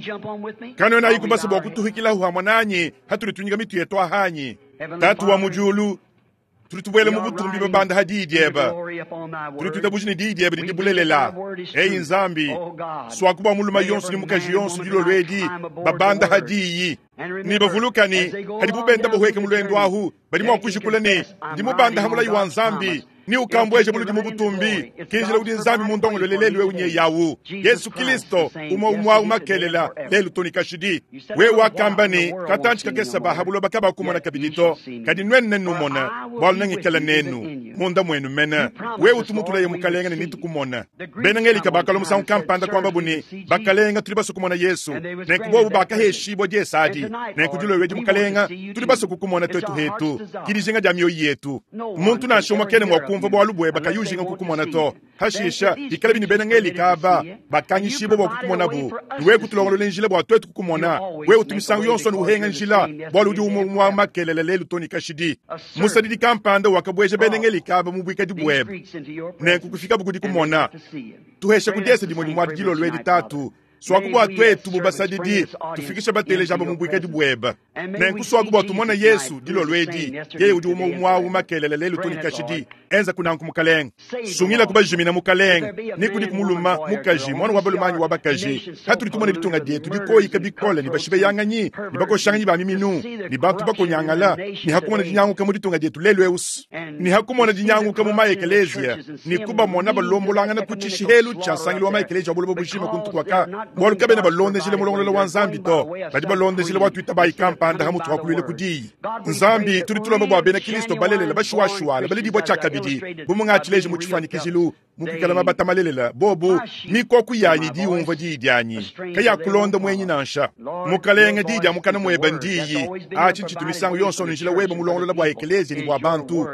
S2: kano na ikubasa bwa kutuhikila hu hamonanyi haturi tunyika mitu yetu ahanyi tatu wa mujulu turituwele mubutumbi babanda hadidiyeba turitutabujini didiyeba didibulelela eyi nzambi swakuba muluma yonsu ni mukaji yonsu dilo lwedi babanda hadiyi ni bavulukani hadibubenda bohweke mulwendo ahu badimu wakushikulani ndi mubanda hamula yuwa nzambi ni ukambweje muludi mubutumbi kinjila udi nzambi mundongo lelelelwe unye yawu Yesu Kristo umwa umakelela lelu toni kashidi we wakambani katanchika kesaba habulo bakaba kumona kabidito kadi nwenne numona bwalna ngikela nenu munda mwenu mena we utumutula ye mukalenga ni tukumona benangeli kabakalo musa kampanda kwamba buni bakalenga tulibaso kumona Yesu ne kubo bakaheshi boje sadi ne kudilo weji mukalenga tulibaso kukumona twetu hetu kidijinga jamyo yetu muntu na shoma kene mwakumva bwalubwe bakayujinga kukumona to hashisha ikalabi ni benangeli kaba bakanyi shibo kukumona bu we kutulongolo lenjile bwa twetu kukumona we utumisangu yonso nuhenga njila bwaludi umwa makelele lelu toni kashidi musadidi kampanda wakabweje benangeli kaba mubwika dibweb ne kukufika bukudi kumona tuhesha kudese dimoni mwadilo lwedi tatu swakubwa twetu bubasadidi tufikisha batele jamba mubwika dibweba nenku swakubwa tumona Yesu dilo lwedi yeye udi umwa makelele lelu toni kashidi enza kunanku mukaleng sungila kuba jimina mukaleng nikudi kumuluma mukaji mwana wabalumanyi wabakaji haturi tumone bitunga dietu dikoyi kabikole ni bashibe yanganyi ni bako shanganyi ba miminu ni bantu bako nyangala ni hakumona dinyangu kamuditunga dietu lelu eus ni hakumona dinyangu kamu ekelezia ni kuba mona balombolanga na kuchishi helu cha sangilo wa ekelezia bolo bushima kuntu kwaka bolo kabena balonde jile mulongolo wa nzambi to badi balonde jile watu itabai kampanda hamu twakulele kudi nzambi turi tulomba bwa bena Kristo balele bashwashwa balidi bwa chaka bumungachilege muchifanyikijilu mukikala mabata malelela bobo miko kuyanyi di umva di dyanyi kaya kulonda mwenyi nansha mukalenga di dya mukana mweba ndiyi achinchitu misango yonso njila weba mulongolo bwa ekelezi ni bwa bantu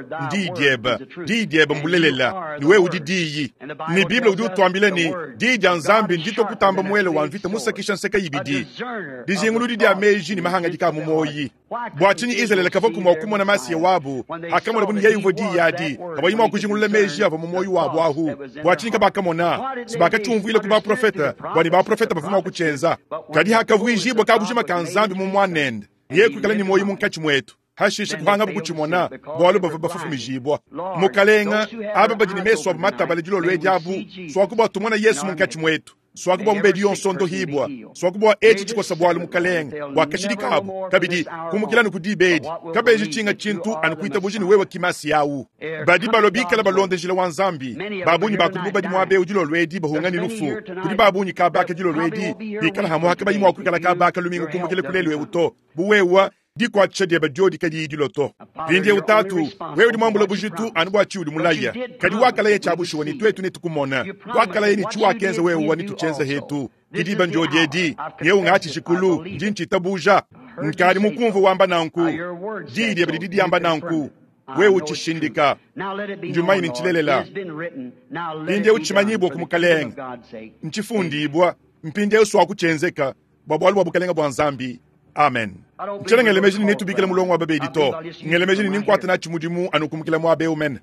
S2: di dyeba mbulelela ni we udi diyi ni Biblia udi utwambile ni di dya nzambi ndito kutamba mwele wanvita musakisha nseka yibidi dijingulu di dya meji ni mahanga dika mumoyi bwachini Israel kavoku mwakumona masi ya wabu hakamona buni yayu vodi yadi kabayima kujingulule meji ava mumoyi wabu ahu bwachini kabakamona sibaka chumvile kuba profeta bwani ba profeta bavuma kuchenza kadi hakavuijibwa kabushima kanzambi mumwanende yeku kala ni moyi munkachi mwetu hashishi kuhanga bukuchimona bwalo bafufu mijibwa mukalenga aba bajini meswa mataba lejilo lwedi abu swakuba tumona Yesu munkachi mwetu swakuba mbedi yonso ndo hibwa swakuba echi chikosa bwalo mukalenga wakashidi kabu kabidi kumukilanu kudibedi kabeji chinga chintu anukuita bujini wewe kimasi yawu badi balobika la balonde jile wanzambi babuni bakudubu badi mwabe ujilo lwedi bahungani nufu kudi babuni kabaka jilo lwedi bikala hamu hakaba yimu wakukala kabaka lumingu kumukile kulelwe uto buwewa diko achadi abajodi kadi idiloto pindi utatu wewe di mambo bujitu anubwa chiudi mulaya kadi wakala ye chabushi wani twetu netukumona wakala ye ni chua kenza wewe wani tuchenza hetu kidi banjodi edi yewe ngachi shikulu njinchi tabuja nkadi mukumvu wamba nanku didi abadidi amba nanku wewe uchishindika njumaini nchilelela pindi uchimanyibo kumukalenga nchifundibwa mpindi uswa kuchenzeka babwalu wabukalenga bwanzambi amen mchele ngelemejini netubikile mulongo wa babe edito ngelemejini ninkwata na chimudimu anukumukile mwabe umen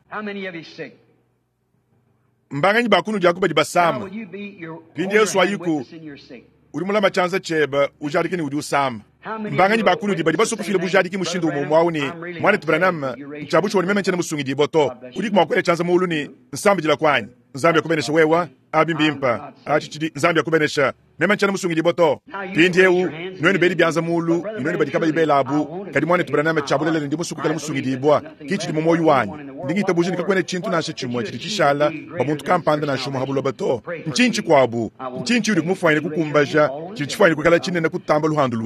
S2: mbanganyi bakunu jakuba di basama pindi yesu ayiku ulimula machanza cheba ujadikini udi usama mbanganyi bakunu di badi basokufile bujadiki mushindu umumwauni mwane tubranam mchabuchi wani meme nchene musungi di boto udik mwakwele chanza muuluni nsambi jila kwanyi nzambi ya kubenesha wewa abimbimpa achichidi nzambi ya kubenesha meme nchene musungi di boto pindi yewu nwenu bedi bianza mulu nwenu badi kaba ibe labu kadi mwane tubranam chabulele ndi musuku kala musungi di bwa kichidi mumoyu wanyi ndingi tabujini kakwene chintu na shechimwa chidi chishala bamuntu kampanda na shumu habulo bato nchinchi kwabu nchinchi udi kumufwaine kukumbaja chidi chifwaine kukala chine na kutamba luhandu lweba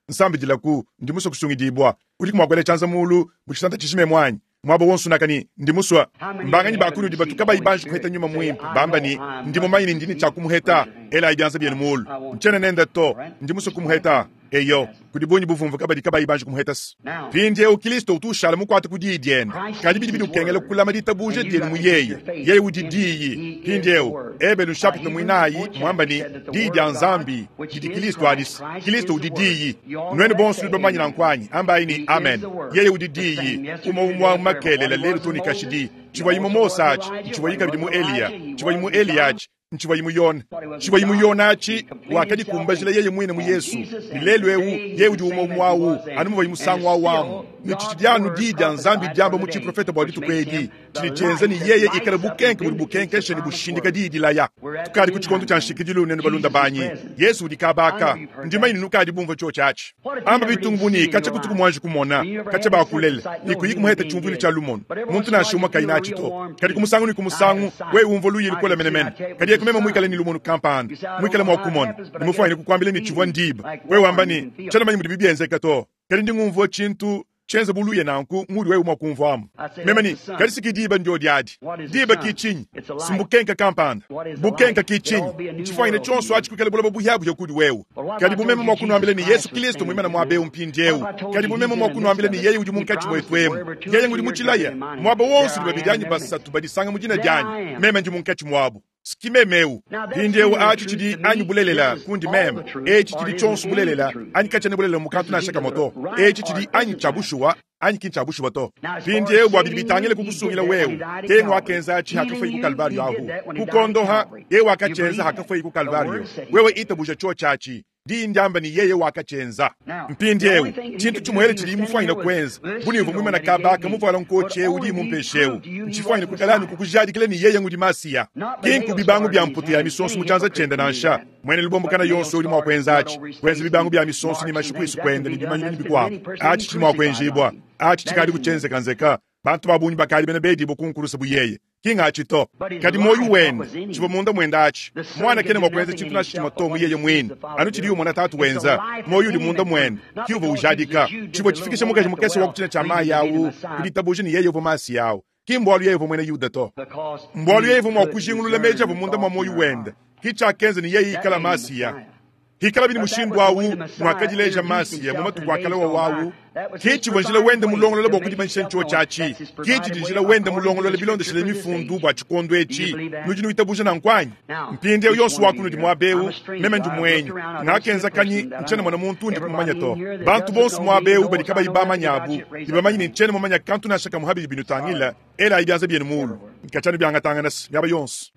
S2: nsambi dilaku ndimuso kusungidibwa kuti kumwagwele chanza mulu muchisanta chishime mwanyi mwabo wonsunakani ndimuswa mbanganyi bakulu dibatuka bayibanji kuheta nyuma mwimpu bambani ndimomanyini ndini chakumuheta ela ibyanza byenu mulu mchene nenda to ndimuso kumuheta eyo kudibunyi buvumvu kabadi kabayibanji kumuhetas pindye ukilisto utushala mukwata kudidyenda kadi bidi ukengele kulama ditabuje dyenu muyeye yeye udidiyi pindyeu ebe lushapito mwinayi mwambani didya nzambi didi kilisto adis kilisto udidiyi nwene bonsu libamanyina nkwanyi ambayini amen yeye udidiyi umwa makelela lelu toni kashidi chiwayimu mosachi chiwayika bidimu eliya chiwayimu eliyachi nchiwayimu yona chiwayimu yonachi wakadi kumbajila yeye mwene mu yesu milelwewu yeye udiuma umwawu anumu wayimu sangwa wamu nichichidyanu didya nzambi dyamba muchi profeta bwaditu kwedi chilichenze ni yeye ikala bukenke muri bukenke sheni bushindika didilaya tukadi kuchikondo cha nshikidilo nenu balunda banyi yesu udikabaka ndimayini nukadi bumva cho chachi amba bitungubuni kacha kutuku mwanji kumona kacha bakulele nikuyiku muheta chumvili cha lumon muntu na shuma kainachi to kadi kumusangu ni kumusangu we umvolu yili kola menemene kadi yekumema mwikale ni lumonu kampani mwikale mwakumona nimufuwa ni kukwambile ni chivwa ndiba we wambani chana manyi mudibibi enzeka to kadi ndingumvo chintu chenze buluye nanku muri we umwakumvamu memani kadi sikidiba ndio diadi diba kichinyi simbukenka kampanda bukenka kichinyi chifanyine chonso achikukele bulaba buyabu yokudi wewu kadi bumema mwakunwambile ni yesu kristo mwimana mwabe umpindyewu kadi bumema mwakunwambile ni yeye udi munkachi mwetwemu yeye ngudi muchilaya mwaba wonsu dibabidanyi basatu badisanga mujina dyanyi mema ndi munkachi mwabu skimemeu pindewu achi chidi anyu bulelela kundi mema echi chidi chonsu bulelela anyi kachane bulelela mukantu na shaka moto echi chidi anyi chabushuwa anyi kinchabushuwa to pindewu bwabidi bitangile kukusungila wewu kengu wakenza achi hakafa iku kalvario ahu kukondoha yewu wakachenza hakafa iku kalvario wewe itabusha cho chachi di ndamba ni yeye wakachenza mpindyewu chintu chumuhele chidi mufanyina kwenza bunivu mwimana kabaka muvala nkochewu di mumpeshewu nchifanyina kukalani kukujadikile ni yeye ngudi masiya kinku bibangu bya mputi ya misonsu muchanza chenda na nsha mwene lubombukana yonso uli mwakwenza achi kwenza bibangu bya misonsu ni mashukwisi kwenda ni bimanyini ni bikwapo achi chili mwakwenjibwa achi chikadi kuchenzeka nzeka bantu babunyi bakali bene bedi bokunkurusa buyeye kinga achito kadi moyu wenda chivo munda mwenda achi mwana kene mwakwenza chintu na chichimotomu yeye mwini anu chiliyo mwana tatu wenza moyu uli munda mwenda kiuva ujadika chivo chifikisha mukaji mukese wakuchina cha maa yawu kuditabuji ni yeye uvo masi yawu kimbwalu yeye uvo mwene yuda to mbwalu yeye uvo mwakujingulule meja uvo munda mwa moyu wenda kicha kenze ni yeye ikala masi ya hikala bini mushindu wawu mwakajileja masi ya mumatu kwa kalawa wawu kichi wanjila wende mulongo lola boku dimanisha nchuo chachi kichi dijila wende mulongo lola bilonde shile mifundu bwa chikondo echi nujinu itabusha na nkwanyi mpinde yonsu wakunu di mwabeu meme nju mwenyu ngakenza kanyi nchene mwana muntu ndi kumanya to bantu bonsu mwabeu badi kaba ibama nyabu ibamanyi ni nchene mwamanya kantu na shaka muhabi binu tangila ela ibianza bienu mulu nkachani bianga tanganas yaba yonsu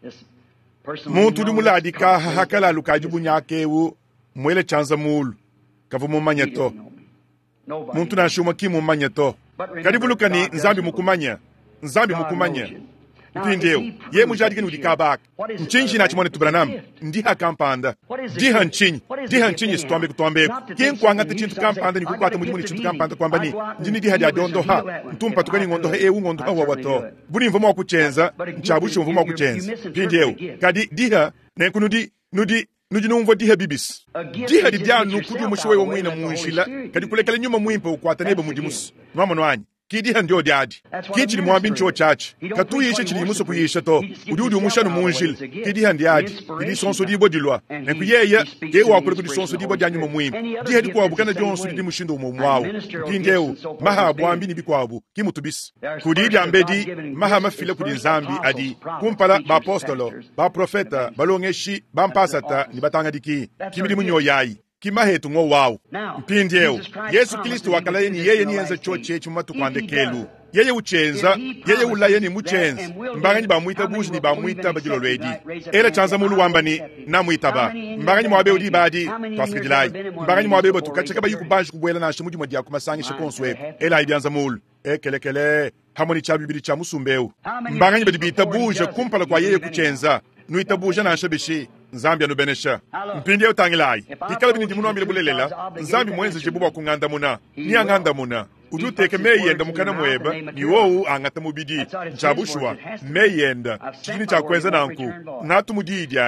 S2: muntu di muladi ka hakala lukajibu nyakewu mwele chanza mulu kavu mumanya to muntu na shuma kimu manya to karibu lukani nzambi mukumanya mpindeu ye mujadikeni udikabaka nchinji na chimone tubranam ndiha kampanda diha nchinyi sitombe kutombeku kinkwangate chintu kampanda nikukwata mujimuni chintu kampanda kwamba ni njini diha dia dondoha ntumpa tukani ngondoha ewu ngondoha wawato buni mvumo wakuchenza nchabushu mvumo wakuchenza mpindeu kadi diha nenkunu nudi numva diha bibis diha di dyanu kudi mushiwe wa mwina munjila kadi kulekele nyuma mwimpa ukwata neba mudimusu nwamano anyi kidiha ndio diadi kichili mwambi ncho chachi katuyishe chili muso kuyisha to ududi umushanu munjila kidiha ndiadi idi sonso dibo dilwa nenku yeye wakule kudi sonso dibo dyanyuma mwimpa diha di kwabu kana jonso di mushindo umumwawu mpindeu maha mwambi ni bikwabu kimutubisi kudi ambedi maha mafile kudi nzambi adi kumpala ba apostolo ba profeta balongeshi ba mpasata ni batanga diki kimidi munyo yayi kimahetu ngo wawu mpindeu yesu kristo wakalaye ni yeye niyenza choche chumatu kwandekelu yeye uchenza yeye ulaye ni muchenza mbanganyi bamwita bushi ni bamwita bajilo lwedi era chanza mulu wamba ni namwita ba mbanganyi mwabe udi badi twasikijilai mbanganyi mwabe batu kachaka ba yukubanshi kubwela na shimuji mwadia kumasangi shekonsweku ela ibianza mulu kelekele hamoni cha bibiri cha musumbeu mbanganyi badibita buja kumpala kwa yeye kuchenza nuita buja na shabishi nzambi anubenesha mpindi ya utangilai ikala bini ndimuno ambile bulelela nzambi mwenze jebuba kunganda muna ni anganda muna uduteke meyenda mukana mweba ni wowu angata mubidi nchabushwa meyenda chini cha kwenza nanku natu mudidi anyi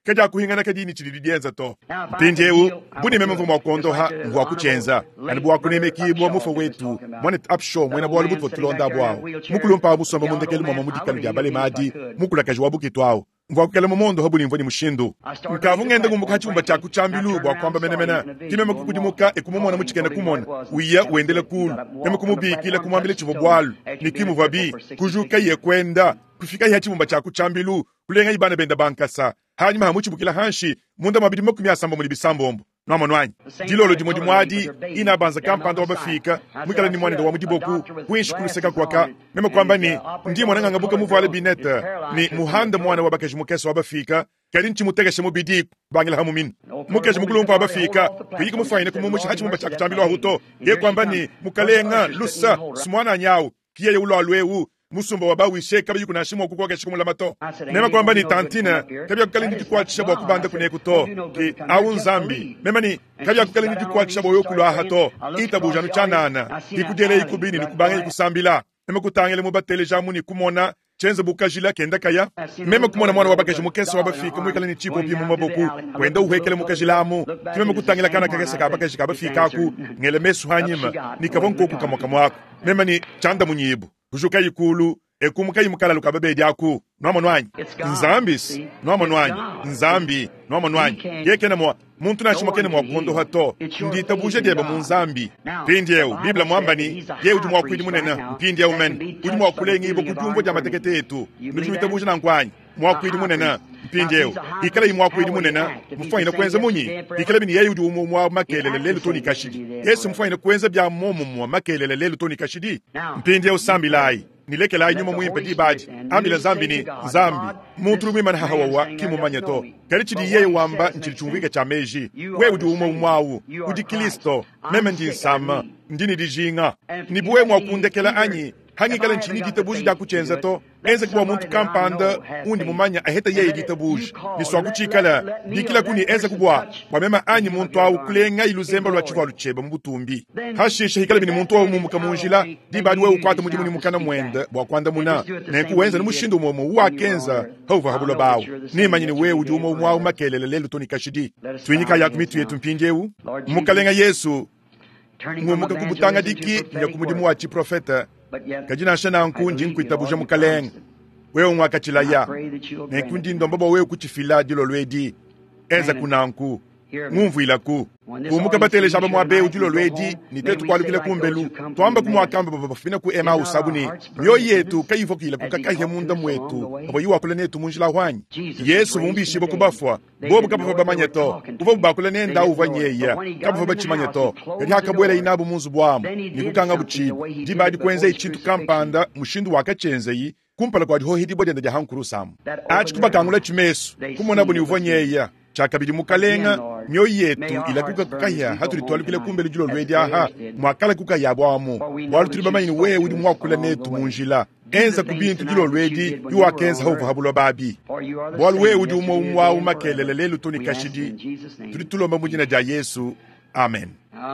S2: kaja kuhingana kadini chilidienza to mpinjewu buni meme mvumo kondo ha ngwa kuchenza ani bwa kunemeki bwa mufo wetu mwane upshow mwena bwa lubuto tulonda bwao mukulumpa musomba mundekeli mama mudikana jabale madi mukula kajwa bukitwao ngwa kukele momondo habuli mvoni mushindu nkavu ngende ngumuka chumba cha kuchambilu bwa kwamba menemena kimeme kukujimuka ekumumona muchikenda kumona uya uendele kulu keme kumubikile kumwambile chivo bwalu nikimu vabi kujuka ye kwenda kufika ya chumba cha kuchambilu kulenga ibana benda bankasa hanyuma hamuchibukila hanshi munda mabidi mokumya samba muli bisambombo nwamonwanyi dilolo dimodi mwadi inabanza kampanda wabafika mwikala ni mwanendo wa mudiboku kuinshukuluseka kwaka meme kwamba ni ndi mwana ngangabuka muvale bineta ni muhanda mwana wabakaji mukesa wabafika kadi nchimutegeshe mubidi bangila hamumin mukeje mukulumpa wabafika kuyika mufaine kumumushi hachi mumba chakuchambilo ahuto ye kwamba ni mukalenga lusa sumwana nyau kiye ulo alwewu musumba wabawishe kabi yuko nashimo kuko kesho kumula mato nema kwamba ni tantina kabi yakalindi dikwachisha bwa kubanda kunekuto ki awunzambi mema ni kabi yakalindi dikwachisha bwa yokulo ahato itabujanu chanana ikudele ikubini nikubanga ikusambila mema kutangele mubatele jamuni kumona chenze bukajila kenda kaya mema kumona mwana wabakaje mukesa wabafika mwikala ni chipo bi mumaboku kwenda uhekele mukajilamu kimema kutangela kana kakesa kabakaje kabafika ku ngele mesu hanyima nikabonko kukamwako mema ni chanda munyibu kujuka yikulu ekumuka yimukala lukababe dyaku nwamonwanyi nzambis nwamonwanyi nzambi nwamonwanyi yekena mwa muntu nashimokene mwa kondo hato nditabuje dyeba mu nzambi pindyewu biblia mwambani ye uji mwa kwidi munena mpindyewu men uji mwa kulengi ibo kutumbo dya matekete etu nujumitabuje nankwanyi mwa kwidi munena mpindyewu ikala yi mwa kwidi munena mufanyina kwenza munyi ikala bini ye uji mwa makelele lelu toni kashidi yesu mufanyina kwenza bya momo mwa makelele lelu toni kashidi mpindyewu sambilai nilekela nyuma muimpe dibaji ambila zambi ni zambi muntu mwimana hahawawa kimu manyeto kalichidi yeye wamba nchilichungwike cha meji we udi umwawu udi Kristo meme ndi nsama ndini dijinga nibuwe mwakundekela anyi hangi kala nchini ditabuji da kuchenza to enze kwa muntu kampanda undi mumanya aheta yeye ditabuji niswa kuchikala dikila kuni enze kubwa kwa mema anyi muntu au kulenga iluzemba lwa chikwa lucheba mbutumbi hashisha hikala bini muntu au mumuka munjila dibadi we ukwata mujimuni mukana mwenda bwa kwanda muna nenku wenza ni mushindu momo uwa kenza hauva habulo bawu ni manyini we uji umo umwa umakelele lelu toni kashidi tuinika yakumitu yetu mpinjewu mukalenga Yesu ngumuka kubutanga diki nyakumudimu wachi profeta kajina shana nkunji nkuitabuje mukalenga wewe mwakachilaya nekundi ndombobo wewe kuchifila dilo lwedi enza kunanku ngumvuila ku kumuka batele jaba mwabe udilo lwedi nitetu kwalukile kumbelu twamba kumwakamba babafina ku ema usabuni myo yetu kayivokila kukakahe munda mwetu abo yiwa kulenetu munjila hwanyi Yesu mumbishi bokubafwa bobu kabafa bamanyeto uvo bakulene nda uvanyeya kabafa bachimanyeto kadi hakabwela inabu munzu bwamu nikukanga buchibu dibadi kwenza ichintu kampanda mushindu wakachenzeyi kumpala kwa diho hidi bodenda jahankuru samu achi kubakangula chimesu kumona buni uvanyeya chakabidi mukalenga myo yetu ilakuka kukaya hatulitwalukile kumbe lujulo lwedi aha mwakala kukaya bwamu walutuli bamayini wewe udi mwakula netu munjila enza kubintu julo lwedi yuwa kenza hauva habulo babi bwalu wewe udi umo umwa umakelele lelu toni kashidi tulitulomba mujina ja Yesu amen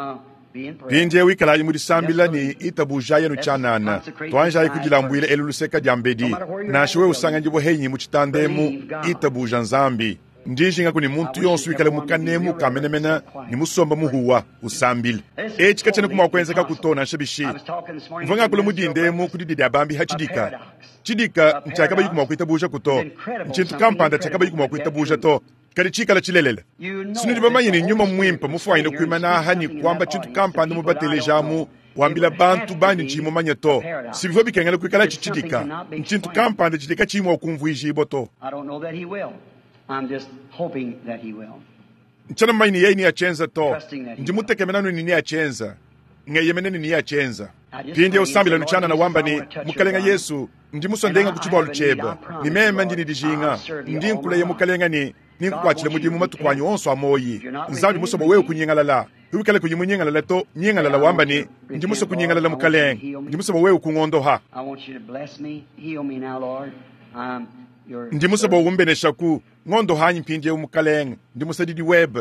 S2: pinje wikalayi muri sambila ni itabujaya nuchanana twanja kujilambwile eluluseka jambedi nashiwe usanga njibo henyi muchitandemu itabuja nzambi ndijinga kuni muntu yonsu wikale mukanemu kamenemena ni musomba muhuwa usambile echika chene kumwakwenzeka kutona shabishi mvanga kule mudindemu kudididi abambi hachidika chidika nchakaba yiku mwakwitabuja kuto nchintu kampanda chakaba yiku mwakwitabuja to kali chikala chilelela sinudi bamanyini nyuma mwimpa mufuwaine kuimana hani kwamba chintu kampanda mubatele jamu wambila bantu bandi nchimo manyeto sivyo bikengele kwikala chichidika nchintu kampanda chidika chimo wakumvuishi iboto
S3: I'm just hoping that he will.
S2: Nchana maini yei ni ya chenza to. Njimuteke menanu ni ya chenza. Ngayemeneni ni ya chenza. Pindi usambila nuchana na wamba ni mukalenga Yesu. Njimusondenga kuchiba olucheba. Ni mema njini dijinga. Ndinkula ye mukalenga ni ninkukwachile mudimu matukwanyu onso amoyi. Nzambi musoba wewe kunyengalala. Wikale kunyengalala to nyengalala wamba ni njimuso kunyengalala mukalenga. Njimusoba wewe kungondoha.
S3: I want you to bless me, heal me now, Lord.
S2: Ndimusa bo wumbene shaku ngondo hanyi mpinje umukalenga ndimusa didi web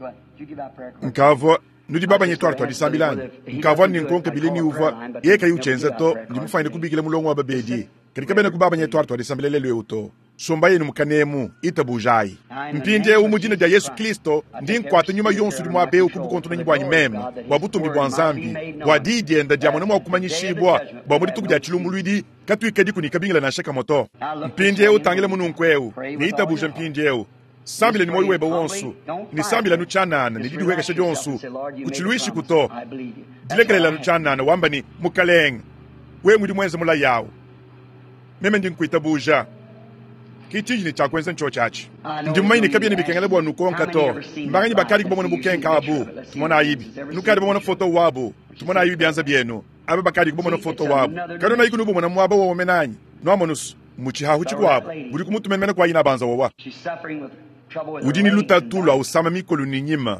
S2: nkavo nudi baba nyetwara twadi sambilani nkavo ni nkonke bilini uva yeka yuchenza to ndimufayine kubikile mulongo wa babedi kadika bene kubaba nyetwara twadi sambilele lwe uto sombaye ni mukanemu itabujai mpinde umujina ja Yesu Kristo ndi nkwata nyuma yonsu di mwabe ukubu kontona nyibwanyi mema wabutumbi bwa nzambi wadidi enda jamona mwa kumanyishibwa bwa muri tukujya chilumulwidi katwike diku nikabingila na shaka moto mpinde utangile mununkweu ni itabuja mpinde sambila ni moyo weba wonsu ni sambila nuchanana ni didi weka shajonsu kuchiluishi kuto dilekelela nuchanana wamba ni mukaleng we mwidi mwenze mula yao meme ndi nkuitabuja kitiji ni chakwenza ncho chachi ndi mmaini kabia bikengele bwa nukonka to mbanganyi bakari kubomona bukenka abu tumona ayibi nukari bomona foto wabo tumona ayibi byanza bieno aba bakari kubomona foto wabo kado na ikunu bomona mwaba wo menanyi no amonus muchi hahu chikwabo buri kumutumemene kwa ina banza wowa udini luta tulu au sama mikolu ni nyima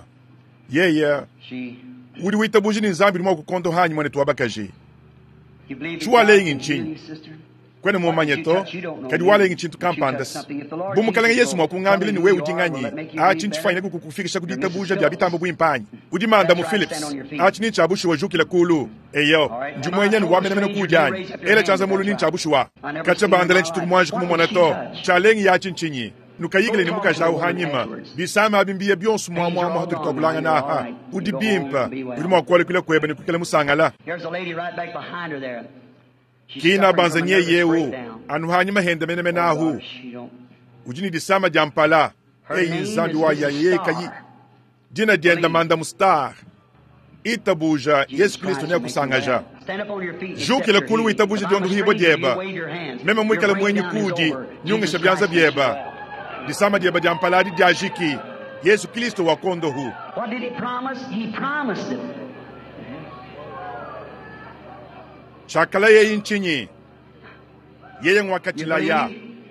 S2: udi witabuji ni nzambi mwa kukonto hanyi mwane tuwabakaji chua lengi nchinyi kwene mumanyeto kadi wale ngi chintu kampandas bumukalanga Yesu mwa kungambile ni we udinganyi chinchi fanya kukufikisha kudita buja bya bitambo bwimpanyi udimanda mu Philips chini chabushi wajukile kulu eyo njumwenya ni wamene mene kujanyi ele chanza mulu ni chabushi wa kacha bandele nchitu kumwaji kumumonato chalengi ya chinchinyi nukayigile ni mukajau hanyima bisama abimbiye byonsu mwa hatutobulanga na ha udibimpa udimwa kwale kule kwebe ni kukele musangala kina banzanye yewu anu hanyuma hende mene menahu ujini disama jampala zambi wa ya kayi dina dienda manda mustar itabuja Yesu Kristo ne kusangaja jukile kulu itabuja diondu hibo dieba meme mwikale mwenye kudi nyunge shabyanza bieba disama dieba jampala di diajiki Yesu Kristo wakondo hu.
S3: What did he promise? He promised it.
S2: Chakala ye inchinyi yeye mwakachila ya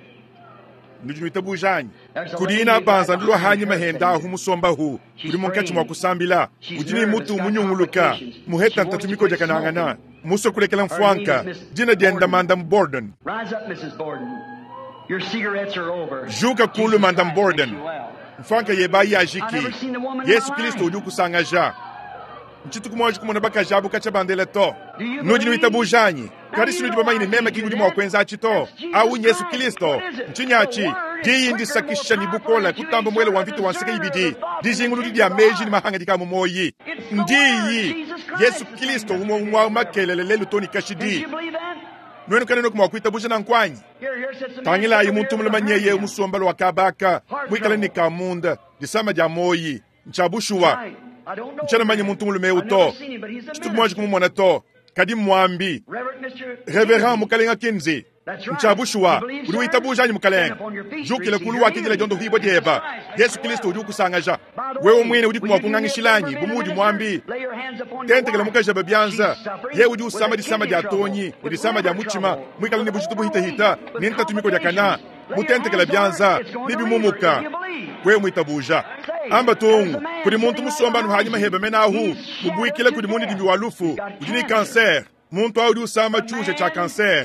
S2: nujunu itabujani kudina banza ndilo hanyi mahenda humusomba hu kudi monkachi mwakusambila ujini mutu munyunguluka muheta ntatumiko jakanangana muso kulekela mfuanka jina dienda Madam Borden.
S3: Rise up, Mrs. Borden. Your cigarettes are over.
S2: Juka kulu Madam Borden mfuanka yeba ya jiki Yesu Kristo ujuku sangaja nchitu kumoji kumona baka jabu kacha bandele to nujinu itabujani karisi nujiba maini mema kingudi mwa kwenza achito au Yesu Kristo nchinyachi giyi ndi sakisha ni bukola kutambo mwele wanvitu wansika ibidi dijingulu di ameji ni mahanga dika mumoyi ndiyi Yesu Kristo umwa makelele lelu toni kashidi nwenu kaneno kumwa kuitabuja na nkwanyi tangila ayi muntu mlemanyeye umusombalo wakabaka mwikale ni kamunda disama jamoyi nchabushuwa nchana manye muntu mulume uto chitukumuaji kumumona to kadi mwambi Reverend mukalenga kinzi nchabushuwa uri witabujanyi mukalenga jukile kuluwa kingile jondo hibo jeba Yesu Kristo uri kusangaja wewe mwene uri kumwa kungangishilanyi bumudi mwambi tentekele mukajaba byanza ye uri usama disama dia tonyi disama dia muchima mwikale ni bujitu buhita hita ninta tumiko dia kana mutentekele byanza nibi mumuka wewe mwitabuja amba tungu kudi muntu musomba nuhanyima hebe menahu mubuikile kudi mundi dimbi walufu ujini kanser muntu audi usama chushe cha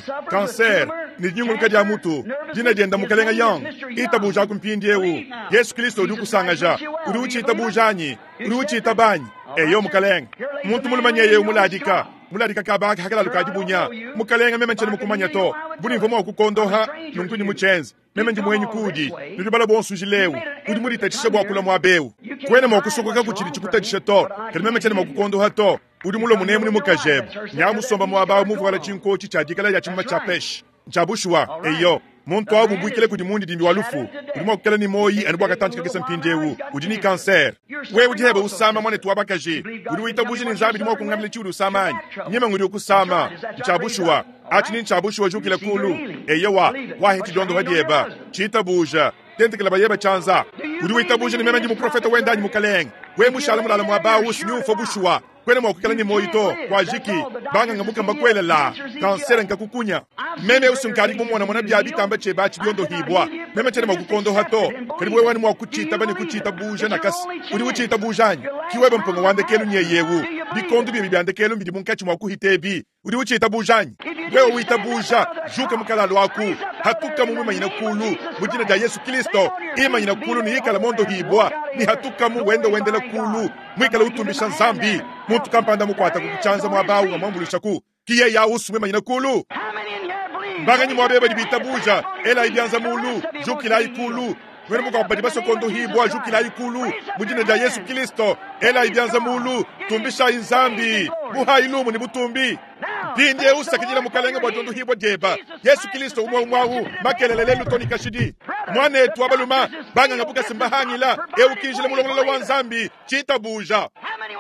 S2: kanser ni nyungulu kadi ya mutu jina dienda mukalenga yang itabuja kumpindi ewu Yesu Kristo udi kusangaja udi uchi itabujanyi udi uchi itabanyi eyo mukalenga muntu mulumanye yewu muladika kabaka hakala lukadi bunya mukalenga meme nchene mukumanya to budi mvomo wakukondoha nunkunyi muchenzi meme ndi mwenyi kudi nidibala bonsu jilewu udi muri tachishe bwa kula mwabewu kwene mwakusokoka kuchiri chikutachishe to kadi meme nchene mwakukondoha to udi mulo munemu ni mukajebu nyamusomba mwabawu muvuwala chinkochi chadikala ya chimma chapeshi nchabushuwa eyo muntu awu bubuikile kudi mundi dimbi walufu udi mwakukela ni moyi anibwa katanchika kisa mpindewu udi ni kanser we udi hebe usama mwane tuwabakaji udi uitabuji ni nzambi dimwa kungamile chiudi usamanyi nyema ngudi ukusama nchabushuwa achini nchabushuwa jukile kulu eyo wahiti dondo hadieba chitabuja tentekela bayeba chanza udi uitabuji ni mema njimu profeta wendanyi mukaleng we mushala mulala mwabawu sinyufo bushuwa kwene mwakukela ni moyito kwa jiki banga ngamuka mbakwele la kansere nkakukunya meme usunkari kumwana mwana byabi tamba cheba chibyondo hibwa meme chene mwakukondo hato kali wewe ni mwakuchita bani kuchita buja nakasi uri uchita bujanyi kiwebe mpongo wandekelu nyeyewu bikondo bibi byandekelu mbidi munkachi mwakuhitebi uri uchita bujanyi wewe uita buja juka mukalalo waku hatuka mumu manyina kulu mujina ja Yesu Kristo imanyina kulu ni ikala mondo hibwa ni hatuka mu wendela kulu mwikala utumbisha nzambi muntu kampanda mukwata kukuchanza mwabawu nga mwambulisha ku kiye ya usumwe manyina kulu.
S3: How many in here believe
S2: mbanganyi mwabeba dibitabuja ela ibyanza mulu jukila ikulu mwene mukabadi basokondo hibwa jukila ikulu mujina da Yesu Kristo ela ibyanza mulu tumbisha inzambi buhailumu ni butumbi pindye usakijila mukalenge bwa jondu hibwa jeba Yesu Kristo umwawu makelelele lutoni kashidi mwane tu abaluma banga ngabuka simbahangila eukijile mulongolo wa nzambi chitabuja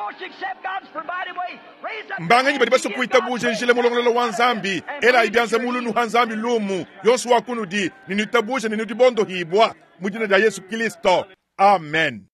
S2: mbanganyi badi baso kuitabuja njile mulongolo wa nzambi ela ibyanza mulu nuhanzambi lumu yonsu wakunudi ninitabusha ninidibondo hibwa mujina da Yesu Kristo. Amen.